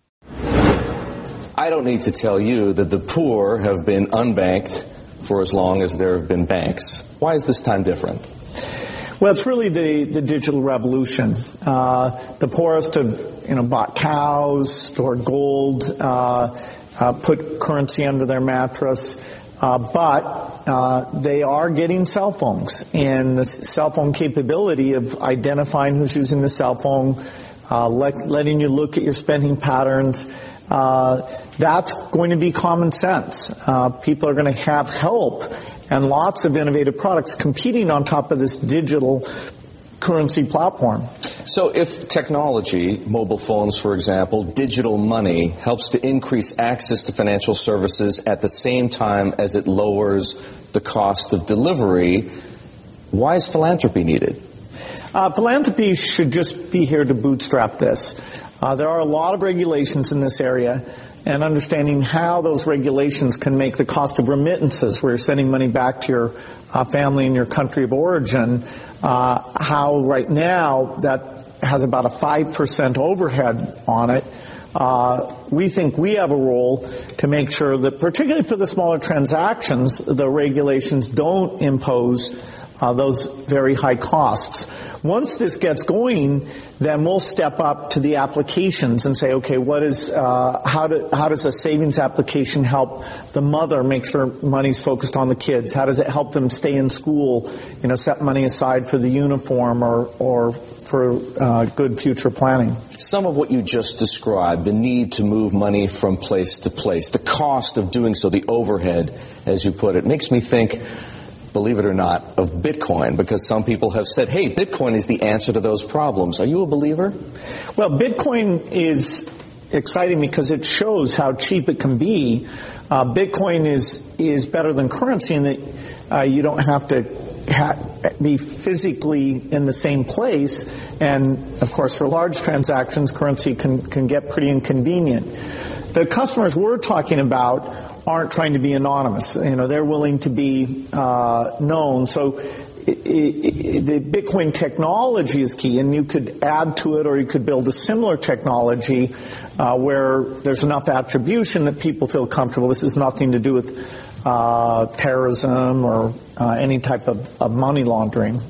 I don't need to tell you that the poor have been unbanked for as long as there have been banks. Why is this time different? Well, it's really the, the digital revolution. Uh, the poorest have, you know, bought cows, stored gold, uh, uh, put currency under their mattress, uh, but uh, they are getting cell phones, and the cell phone capability of identifying who's using the cell phone, uh, let, letting you look at your spending patterns. Uh, that's going to be common sense. Uh, people are going to have help and lots of innovative products competing on top of this digital currency platform. So if technology, mobile phones, for example, digital money, helps to increase access to financial services at the same time as it lowers the cost of delivery, Why is philanthropy needed? Uh, philanthropy should just be here to bootstrap this. Uh, there are a lot of regulations in this area, and understanding how those regulations can make the cost of remittances, where you're sending money back to your uh, family in your country of origin, uh, how right now that has about a five percent overhead on it. Uh, we think we have a role to make sure that, particularly for the smaller transactions, the regulations don't impose uh, those very high costs. Once this gets going, then we'll step up to the applications and say, okay, what is, uh, how do, how does a savings application help the mother make sure money's focused on the kids? How does it help them stay in school, you know, set money aside for the uniform or, or for uh, good future planning? Some of what you just described, the need to move money from place to place, the cost of doing so, the overhead, as you put it, makes me think, believe it or not, of Bitcoin, because some people have said, hey, Bitcoin is the answer to those problems. Are you a believer? Well, Bitcoin is exciting because it shows how cheap it can be. Uh, Bitcoin is is better than currency in that uh, you don't have to ha- be physically in the same place. And, of course, for large transactions, currency can, can get pretty inconvenient. The customers we're talking about aren't trying to be anonymous. You know, they're willing to be uh, known. So it, it, the Bitcoin technology is key, and you could add to it, or you could build a similar technology uh, where there's enough attribution that people feel comfortable. This has nothing to do with uh, terrorism or uh, any type of, of money laundering.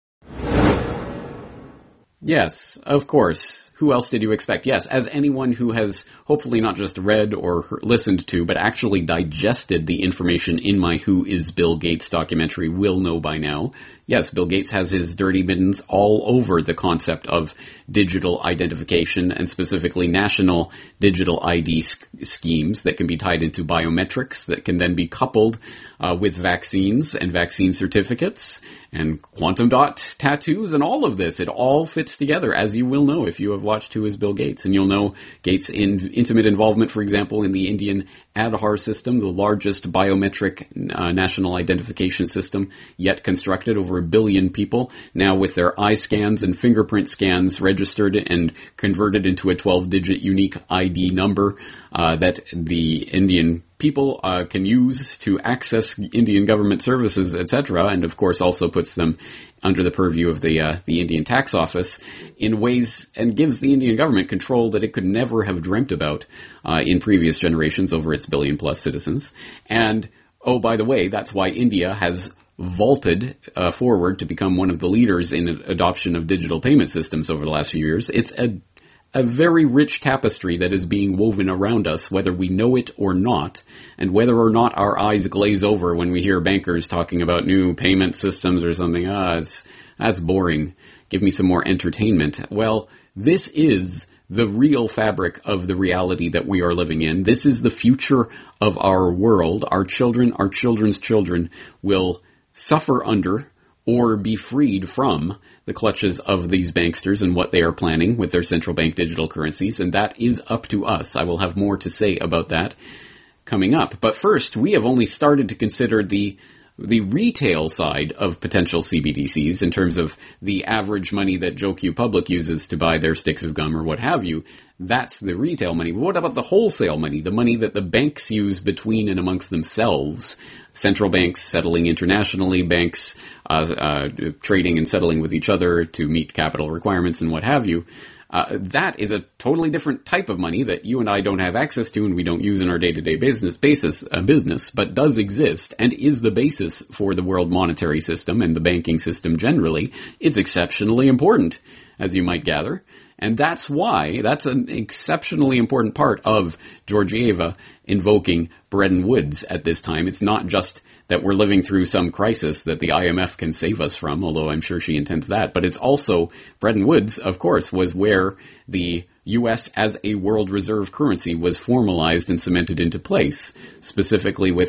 Yes, of course. Who else did you expect? Yes, as anyone who has hopefully not just read or listened to, but actually digested the information in my Who is Bill Gates documentary will know by now. Yes, Bill Gates has his dirty mittens all over the concept of digital identification, and specifically national digital I D sch- schemes that can be tied into biometrics that can then be coupled uh, with vaccines and vaccine certificates and quantum dot tattoos and all of this. It all fits together, as you will know if you have watched Who is Bill Gates. And you'll know Gates' in, intimate involvement, for example, in the Indian Aadhaar system, the largest biometric uh, national identification system yet constructed. Over a billion people now with their eye scans and fingerprint scans registered and converted into a twelve-digit unique I D number uh, that the Indian people uh, can use to access Indian government services, et cetera, and of course also puts them under the purview of the uh, the Indian tax office in ways, and gives the Indian government control that it could never have dreamt about uh, in previous generations over its billion plus citizens. And oh, by the way, that's why India has vaulted uh, forward to become one of the leaders in adoption of digital payment systems over the last few years. It's a a very rich tapestry that is being woven around us, whether we know it or not, and whether or not our eyes glaze over when we hear bankers talking about new payment systems or something. Ah, it's, that's boring. Give me some more entertainment. Well, this is the real fabric of the reality that we are living in. This is the future of our world. Our children, our children's children will suffer under or be freed from the clutches of these banksters and what they are planning with their central bank digital currencies, and that is up to us. I will have more to say about that coming up. But first, we have only started to consider the the retail side of potential C B D Cs in terms of the average money that Joe Q Public uses to buy their sticks of gum or what have you. That's the retail money. But what about the wholesale money, the money that the banks use between and amongst themselves? Central banks settling internationally, banks uh, uh, trading and settling with each other to meet capital requirements and what have you. Uh, that is a totally different type of money that you and I don't have access to and we don't use in our day-to-day business basis, uh, business, but does exist and is the basis for the world monetary system and the banking system generally. It's exceptionally important, as you might gather. And that's why, that's an exceptionally important part of Georgieva invoking Bretton Woods at this time. It's not just that we're living through some crisis that the I M F can save us from, although I'm sure she intends that. But it's also, Bretton Woods, of course, was where the U S as a world reserve currency was formalized and cemented into place, specifically with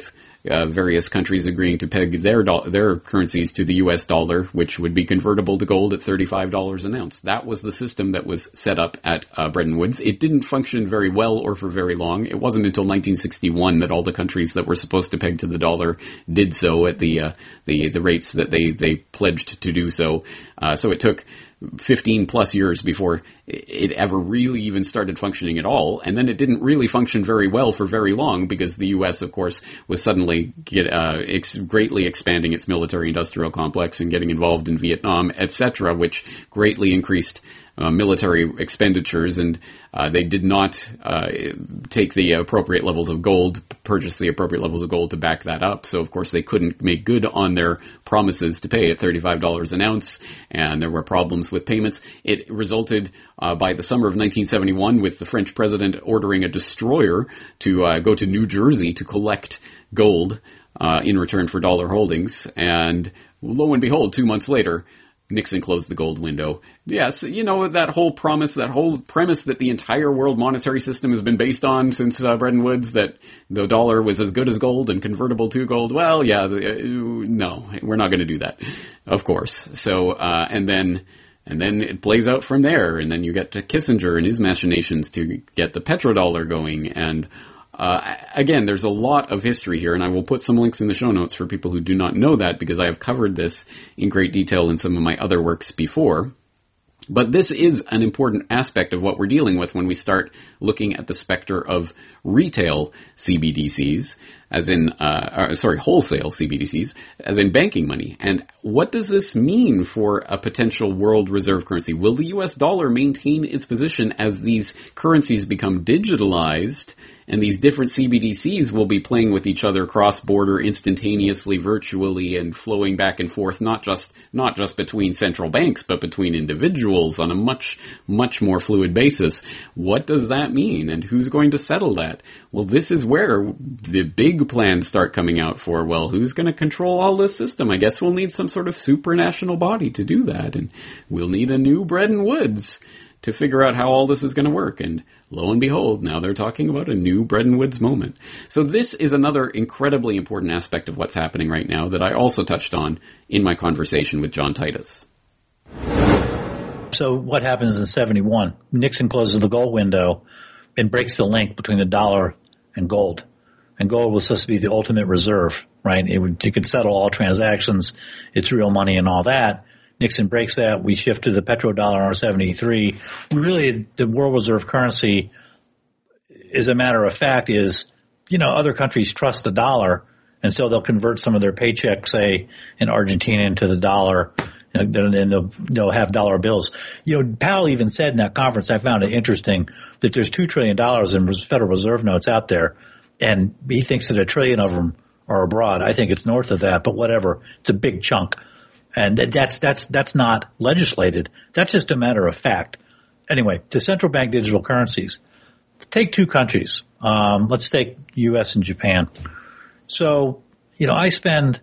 uh, various countries agreeing to peg their do- their currencies to the U S dollar, which would be convertible to gold at thirty-five dollars an ounce. That was the system that was set up at uh, Bretton Woods. It didn't function very well or for very long. It wasn't until nineteen sixty-one that all the countries that were supposed to peg to the dollar did so at the uh, the the rates that they they pledged to do so. Uh, so it took fifteen plus years before it ever really even started functioning at all. And then it didn't really function very well for very long because the U S, of course, was suddenly get, uh, ex- greatly expanding its military industrial complex and getting involved in Vietnam, et cetera, which greatly increased Uh, military expenditures, and uh, they did not uh, take the appropriate levels of gold, purchase the appropriate levels of gold to back that up. So, of course, they couldn't make good on their promises to pay at thirty-five dollars an ounce, and there were problems with payments. It resulted uh, by the summer of nineteen seventy-one with the French president ordering a destroyer to uh, go to New Jersey to collect gold uh, in return for dollar holdings, and lo and behold, two months later, Nixon closed the gold window. Yes, you know, that whole promise, that whole premise that the entire world monetary system has been based on since uh, Bretton Woods, that the dollar was as good as gold and convertible to gold. Well, yeah, uh, no, we're not going to do that, of course. So, uh, and then, and then it plays out from there, and then you get to Kissinger and his machinations to get the petrodollar going, and Uh, again, there's a lot of history here, and I will put some links in the show notes for people who do not know that, because I have covered this in great detail in some of my other works before. But this is an important aspect of what we're dealing with when we start looking at the specter of retail C B D Cs, as in, uh, or, sorry, wholesale C B D Cs, as in banking money. And what does this mean for a potential world reserve currency? Will the U S dollar maintain its position as these currencies become digitalized, and these different C B D Cs will be playing with each other cross-border instantaneously, virtually, and flowing back and forth, not just not just between central banks, but between individuals on a much, much more fluid basis? What does that mean, and who's going to settle that? Well, this is where the big plans start coming out for, well, who's going to control all this system? I guess we'll need some sort of supranational body to do that, and we'll need a new Bretton Woods to figure out how all this is going to work. And lo and behold, now they're talking about a new Bretton Woods moment. So this is another incredibly important aspect of what's happening right now that I also touched on in my conversation with John Titus. So what happens in seventy-one? Nixon closes the gold window and breaks the link between the dollar and gold. And gold was supposed to be the ultimate reserve, right? It would, you could settle all transactions. It's real money and all that. Nixon breaks that. We shift to the petrodollar in seventy-three. Really, the world reserve currency, as a matter of fact, is, you know, other countries trust the dollar, and so they'll convert some of their paychecks, say, in Argentina into the dollar, and then they'll, they'll have dollar bills. You know, Powell even said in that conference, I found it interesting, that there's two trillion dollars in Federal Reserve notes out there, and he thinks that a trillion of them are abroad. I think it's north of that, but whatever. It's a big chunk. And that's, that's, that's not legislated. That's just a matter of fact. Anyway, to central bank digital currencies. Take two countries. Um, let's take U S and Japan. So, you know, I spend,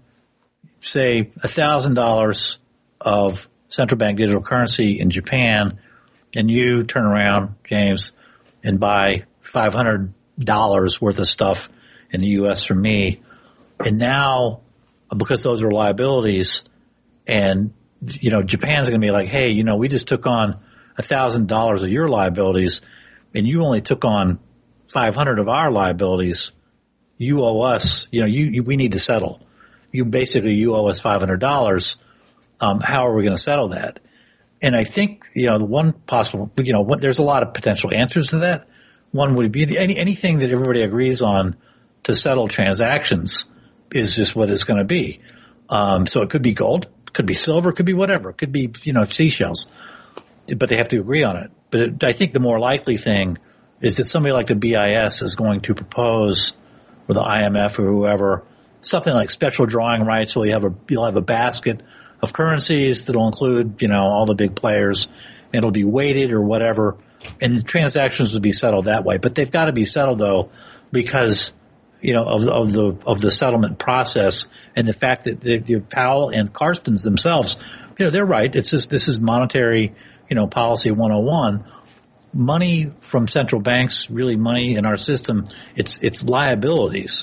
say, a thousand dollars of central bank digital currency in Japan, and you turn around, James, and buy five hundred dollars worth of stuff in the U S from me. And now, because those are liabilities, and, you know, Japan's going to be like, hey, you know, we just took on one thousand dollars of your liabilities, and you only took on five hundred of our liabilities. You owe us, you know, you, you we need to settle. You basically, you owe us five hundred dollars. Um, how are we going to settle that? And I think, you know, the one possible, you know, what, there's a lot of potential answers to that. One would be any, anything that everybody agrees on to settle transactions is just what it's going to be. Um, so it could be gold. Could be silver, could be whatever. It could be, you know, seashells. But they have to agree on it. But it, I think the more likely thing is that somebody like the B I S is going to propose, or the I M F or whoever, something like special drawing rights, where you have a, you'll have a basket of currencies that'll include, you know, all the big players, and it'll be weighted or whatever, and the transactions will be settled that way. But they've got to be settled, though, because, you know, of, of the of the settlement process, and the fact that the, the Powell and Carstens themselves, you know, they're right. It's just, this is monetary, you know, policy one oh one. Money from central banks, really money in our system, it's it's liabilities.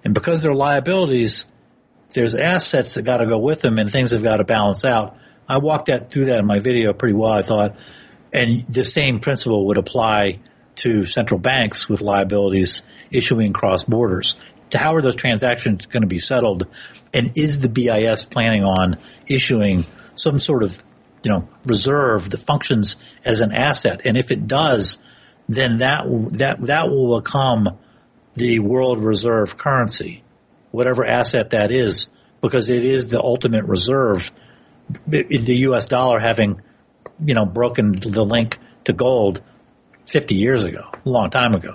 And because they're liabilities, there's assets that got to go with them and things have got to balance out. I walked that through that in my video pretty well, I thought. And the same principle would apply to central banks with liabilities issuing cross borders. How are those transactions going to be settled? And is the B I S planning on issuing some sort of, you know, reserve that functions as an asset? And if it does, then that that that will become the world reserve currency, whatever asset that is, because it is the ultimate reserve. The U S dollar having, you know, broken the link to gold fifty years ago, a long time ago.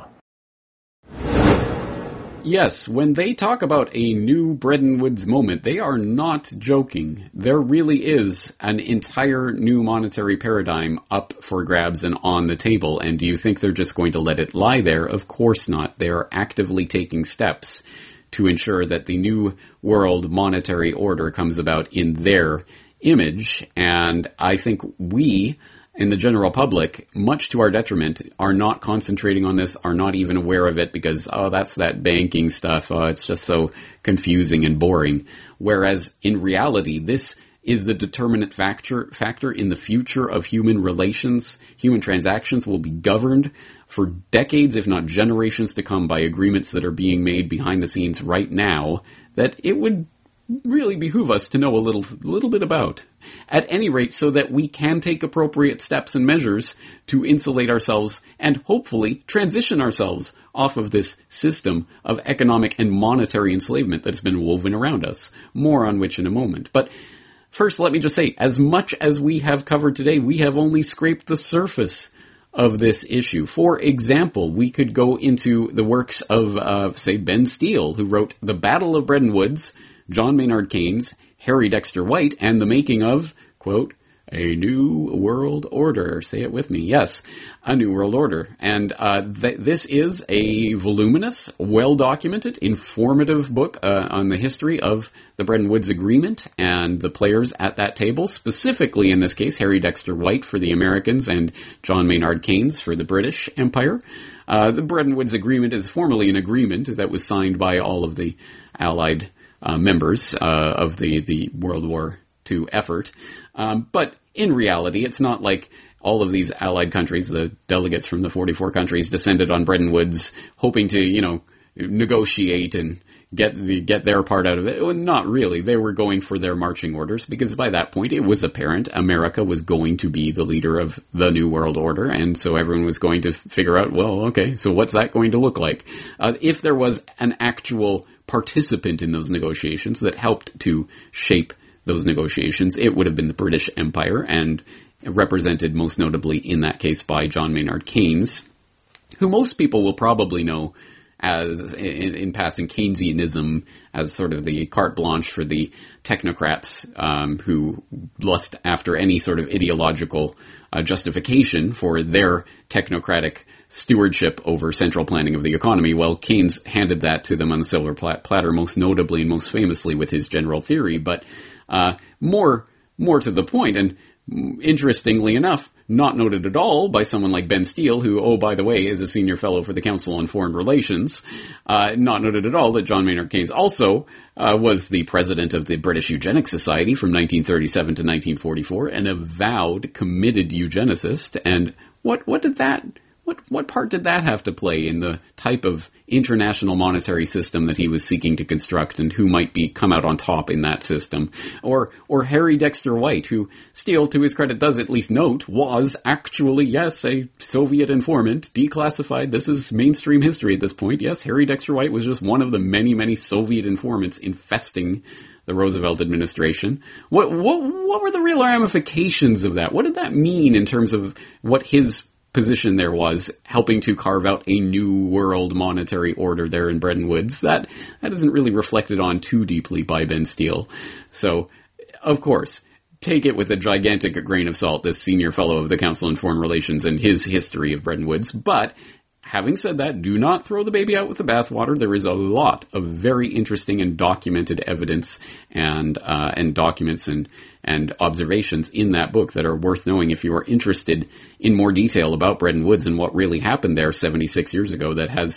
Yes, when they talk about a new Bretton Woods moment, they are not joking. There really is an entire new monetary paradigm up for grabs and on the table. And do you think they're just going to let it lie there? Of course not. They are actively taking steps to ensure that the new world monetary order comes about in their image. And I think we, in the general public, much to our detriment, are not concentrating on this, are not even aware of it because, oh, that's that banking stuff. Oh, it's just so confusing and boring. Whereas in reality, this is the determinant factor, factor in the future of human relations. Human transactions will be governed for decades, if not generations to come, by agreements that are being made behind the scenes right now that it would really behoove us to know a little little bit about. At any rate, so that we can take appropriate steps and measures to insulate ourselves and hopefully transition ourselves off of this system of economic and monetary enslavement that has been woven around us. More on which in a moment. But first, let me just say, as much as we have covered today, we have only scraped the surface of this issue. For example, we could go into the works of, uh, say, Ben Steele, who wrote The Battle of Bretton Woods, John Maynard Keynes, Harry Dexter White, and the making of, quote, a new world order. Say it with me. Yes, a new world order. And uh, th- this is a voluminous, well-documented, informative book uh, on the history of the Bretton Woods Agreement and the players at that table, specifically in this case, Harry Dexter White for the Americans and John Maynard Keynes for the British Empire. Uh, the Bretton Woods Agreement is formally an agreement that was signed by all of the Allied Uh, members uh, of the, the World War Two effort. Um, but in reality, it's not like all of these Allied countries, the delegates from the forty-four countries, descended on Bretton Woods hoping to, you know, negotiate and get the, get their part out of it. Well, not really. They were going for their marching orders because by that point it was apparent America was going to be the leader of the New World Order, and so everyone was going to figure out, well, okay, so what's that going to look like? Uh, if there was an actual participant in those negotiations that helped to shape those negotiations, it would have been the British Empire, and represented most notably in that case by John Maynard Keynes, who most people will probably know as, in, in passing, Keynesianism as sort of the carte blanche for the technocrats um, who lust after any sort of ideological uh, justification for their technocratic stewardship over central planning of the economy. Well, Keynes handed that to them on the silver platter, most notably and most famously with his general theory, but uh, more more to the point, and interestingly enough, not noted at all by someone like Ben Steele, who, oh, by the way, is a senior fellow for the Council on Foreign Relations, uh, not noted at all that John Maynard Keynes also uh, was the president of the British Eugenics Society from nineteen thirty-seven to nineteen forty-four, an avowed, committed eugenicist, and what what did that... What what part did that have to play in the type of international monetary system that he was seeking to construct, and who might be come out on top in that system? Or or Harry Dexter White, who Steele, to his credit, does at least note, was actually, yes, a Soviet informant, declassified. This is mainstream history at this point. Yes, Harry Dexter White was just one of the many, many Soviet informants infesting the Roosevelt administration. What what what were the real ramifications of that? What did that mean in terms of what his position there was, helping to carve out a new world monetary order there in Bretton Woods? That that isn't really reflected on too deeply by Ben Steele. So, of course, take it with a gigantic grain of salt, this senior fellow of the Council on Foreign Relations and his history of Bretton Woods. But having said that, do not throw the baby out with the bathwater. There is a lot of very interesting and documented evidence and uh, and documents and and observations in that book that are worth knowing if you are interested in more detail about Bretton Woods and what really happened there seventy-six years ago that has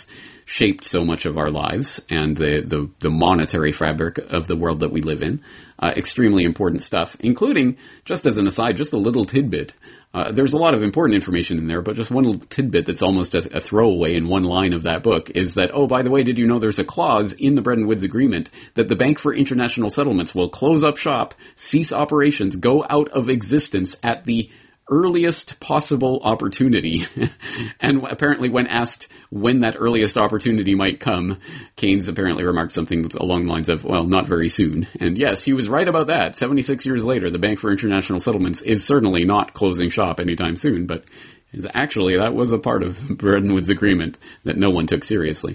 shaped so much of our lives and the, the, the monetary fabric of the world that we live in. Uh, extremely important stuff, including, just as an aside, just a little tidbit. Uh, there's a lot of important information in there, but just one little tidbit that's almost a, a throwaway in one line of that book is that, oh, by the way, did you know there's a clause in the Bretton Woods Agreement that the Bank for International Settlements will close up shop, cease operations, go out of existence at the earliest possible opportunity. And apparently when asked when that earliest opportunity might come, Keynes apparently remarked something along the lines of, well, not very soon. And yes, he was right about that. seventy-six years later, the Bank for International Settlements is certainly not closing shop anytime soon, but actually that was a part of Bretton Woods Agreement that no one took seriously.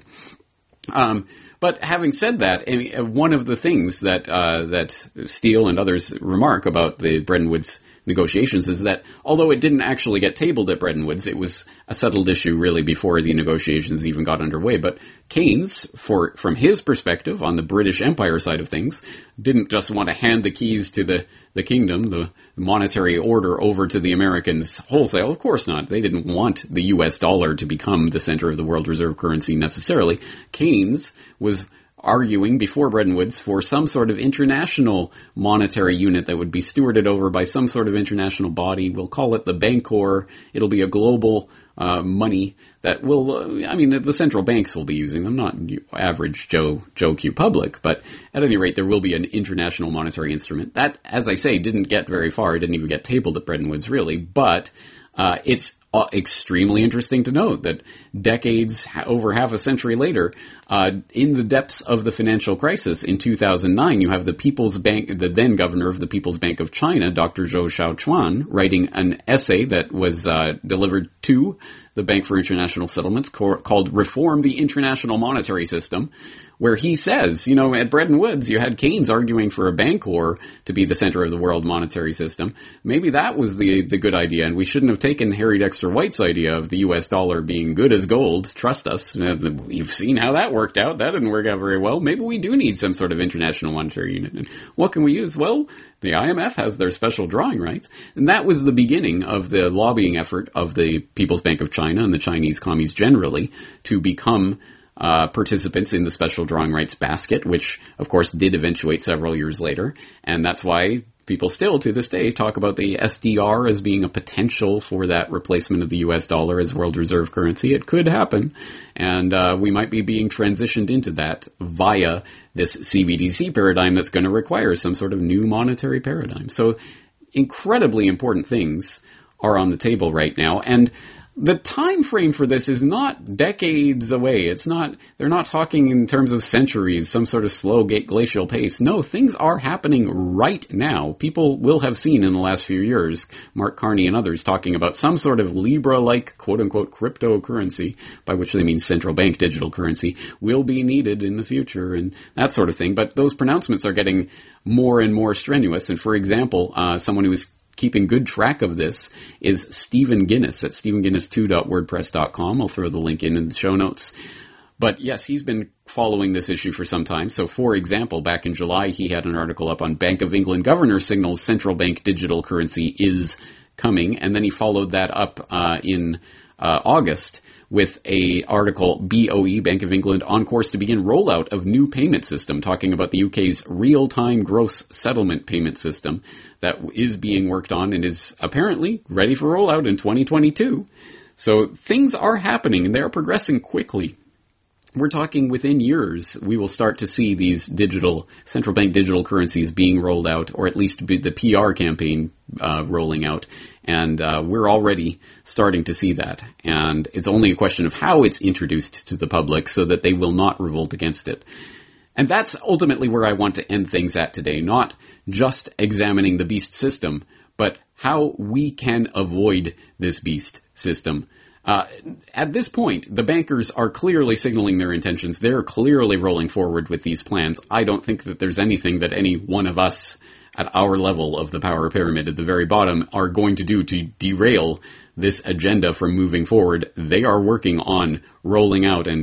Um, But having said that, I mean, one of the things that uh, that Steele and others remark about the Bretton Woods negotiations is that although it didn't actually get tabled at Bretton Woods, it was a settled issue really before the negotiations even got underway. But Keynes, for from his perspective on the British Empire side of things, didn't just want to hand the keys to the, the kingdom, the monetary order, over to the Americans wholesale. Of course not. They didn't want the U S dollar to become the center of the world reserve currency necessarily. Keynes was arguing before Bretton Woods for some sort of international monetary unit that would be stewarded over by some sort of international body. We'll call it the Bancor. It'll be a global uh, money that will, uh, I mean, the central banks will be using them, not average Joe, Joe Q public, but at any rate, there will be an international monetary instrument. That, as I say, didn't get very far. It didn't even get tabled at Bretton Woods, really, but uh, it's Uh, extremely interesting to note that decades, over half a century later, uh, in the depths of the financial crisis in two thousand nine, you have the People's Bank, the then governor of the People's Bank of China, Doctor Zhou Xiaochuan, writing an essay that was uh, delivered to the Bank for International Settlements co- called Reform the International Monetary System, where he says, you know, at Bretton Woods, you had Keynes arguing for a Bancor to be the center of the world monetary system. Maybe that was the the good idea, and we shouldn't have taken Harry Dexter White's idea of the U S dollar being good as gold. Trust us. You've seen how that worked out. That didn't work out very well. Maybe we do need some sort of international monetary unit. And what can we use? Well, the I M F has their special drawing rights. And that was the beginning of the lobbying effort of the People's Bank of China and the Chinese commies generally to become Uh, participants in the special drawing rights basket, which, of course, did eventuate several years later. And that's why people still, to this day, talk about the S D R as being a potential for that replacement of the U S dollar as world reserve currency. It could happen, and uh, we might be being transitioned into that via this C B D C paradigm that's going to require some sort of new monetary paradigm. So incredibly important things are on the table right now, and the time frame for this is not decades away. It's not, they're not talking in terms of centuries, some sort of slow glacial pace. No, things are happening right now. People will have seen in the last few years, Mark Carney and others talking about some sort of Libra-like quote-unquote cryptocurrency, by which they mean central bank digital currency, will be needed in the future and that sort of thing. But those pronouncements are getting more and more strenuous. And for example, uh, someone who is keeping good track of this is Stephen Guinness at stephen guinness two dot wordpress dot com. I'll throw the link in in the show notes. But yes, he's been following this issue for some time. So for example, back in July, he had an article up on Bank of England governor signals central bank digital currency is coming. And then he followed that up uh, in uh, August with a article, B O E, Bank of England, on course to begin rollout of new payment system, talking about the U K's real-time gross settlement payment system that is being worked on and is apparently ready for rollout in twenty twenty-two. So things are happening, and they are progressing quickly. We're talking within years, we will start to see these digital, central bank digital currencies being rolled out, or at least the P R campaign uh, rolling out. And uh, we're already starting to see that. And it's only a question of how it's introduced to the public so that they will not revolt against it. And that's ultimately where I want to end things at today, not just examining the beast system, but how we can avoid this beast system. Uh, at this point, the bankers are clearly signaling their intentions. They're clearly rolling forward with these plans. I don't think that there's anything that any one of us at our level of the power pyramid at the very bottom are going to do to derail this agenda from moving forward. They are working on rolling out and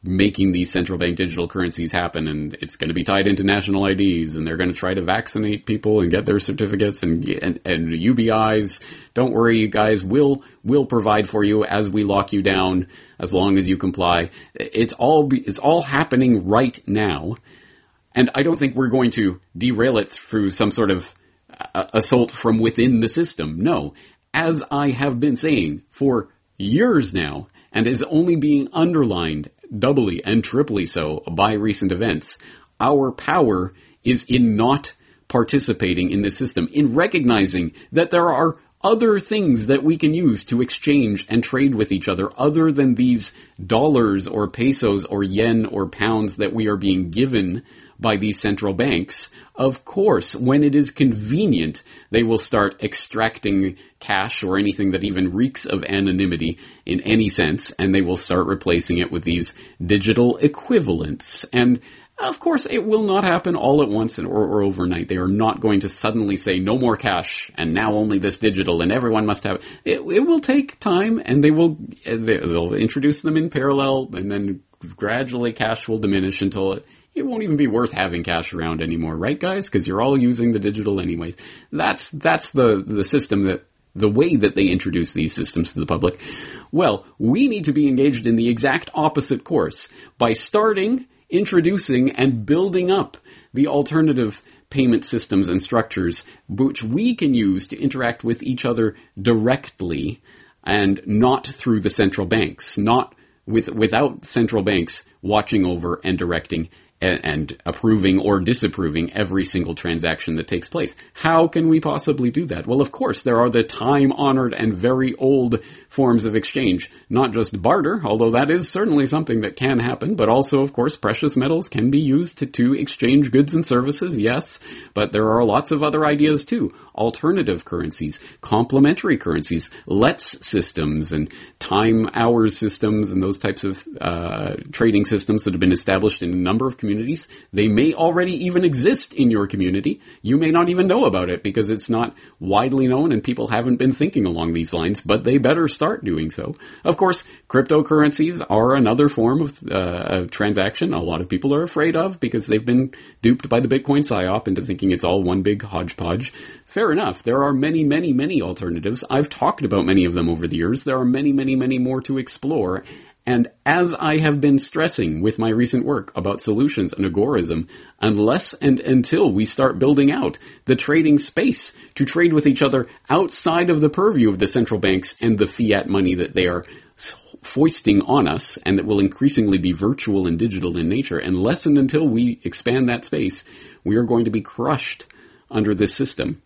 making these central bank digital currencies happen, and it's going to be tied into national I Ds, and they're going to try to vaccinate people and get their certificates and and, and U B Is. Don't worry, you guys, we'll we'll provide for you as we lock you down, as long as you comply. It's all be, it's all happening right now, and I don't think we're going to derail it through some sort of uh, assault from within the system. No, as I have been saying for years now, and is only being underlined doubly and triply so by recent events, our power is in not participating in this system, in recognizing that there are other things that we can use to exchange and trade with each other other than these dollars or pesos or yen or pounds that we are being given by these central banks. Of course, when it is convenient, they will start extracting cash or anything that even reeks of anonymity in any sense, and they will start replacing it with these digital equivalents. And of course, it will not happen all at once or, or overnight. They are not going to suddenly say no more cash and now only this digital and everyone must have it. It will take time, and they will they'll introduce them in parallel, and then gradually cash will diminish until it It won't even be worth having cash around anymore, right, guys? Because you're all using the digital anyway. That's that's the the system that the way that they introduce these systems to the public. Well, we need to be engaged in the exact opposite course by starting, introducing, and building up the alternative payment systems and structures which we can use to interact with each other directly and not through the central banks, not with without central banks watching over and directing and approving or disapproving every single transaction that takes place. How can we possibly do that? Well, of course, there are the time-honored and very old forms of exchange, not just barter, although that is certainly something that can happen, but also, of course, precious metals can be used to, to exchange goods and services, yes, but there are lots of other ideas too. Alternative currencies, complementary currencies, Let's systems, and time hours systems, and those types of uh, trading systems that have been established in a number of communities. They may already even exist in your community. You may not even know about it because it's not widely known and people haven't been thinking along these lines, but they better start doing so. Of course, cryptocurrencies are another form of uh, transaction a lot of people are afraid of because they've been duped by the Bitcoin psyop into thinking it's all one big hodgepodge. Fair enough. There are many, many, many alternatives. I've talked about many of them over the years. There are many, many, many more to explore. And as I have been stressing with my recent work about solutions and agorism, unless and until we start building out the trading space to trade with each other outside of the purview of the central banks and the fiat money that they are foisting on us, and that will increasingly be virtual and digital in nature, unless and until we expand that space, we are going to be crushed under this system.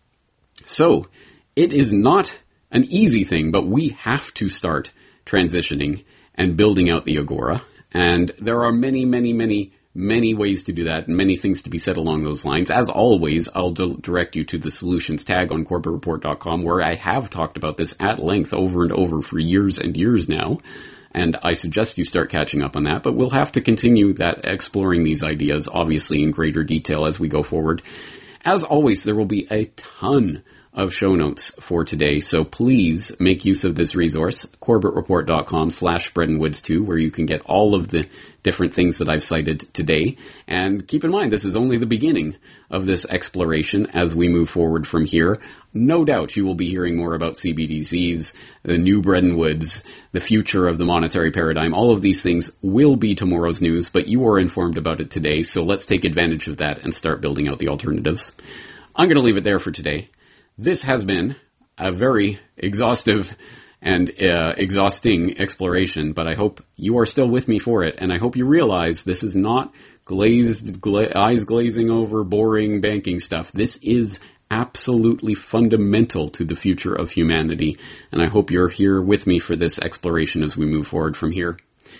So, it is not an easy thing, but we have to start transitioning and building out the Agora. And there are many, many, many, many ways to do that, and many things to be said along those lines. As always, I'll d- direct you to the solutions tag on corbett report dot com, where I have talked about this at length over and over for years and years now. And I suggest you start catching up on that, but we'll have to continue that exploring these ideas, obviously in greater detail as we go forward. As always, there will be a ton of show notes for today, so please make use of this resource, corbett report dot com slash bread and woods two, where you can get all of the different things that I've cited today. And keep in mind, this is only the beginning of this exploration as we move forward from here. No doubt you will be hearing more about C B D Cs, the new Bretton Woods, the future of the monetary paradigm. All of these things will be tomorrow's news, but you are informed about it today, so let's take advantage of that and start building out the alternatives. I'm going to leave it there for today. This has been a very exhaustive and uh, exhausting exploration, but I hope you are still with me for it, and I hope you realize this is not glazed, gla- eyes glazing over, boring banking stuff. This is absolutely fundamental to the future of humanity, and I hope you're here with me for this exploration as we move forward from here.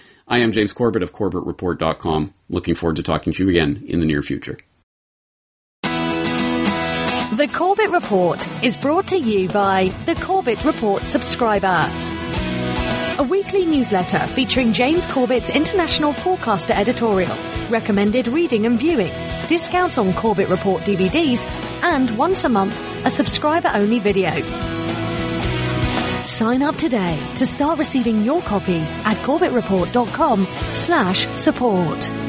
I am James Corbett of corbett report dot com. Looking forward to talking to you again in the near future. The Corbett Report is brought to you by the Corbett Report subscriber, a weekly newsletter featuring James Corbett's International Forecaster editorial, recommended reading and viewing, discounts on Corbett Report D V Ds, and once a month, a subscriber-only video. Sign up today to start receiving your copy at corbettreport dot com slash support.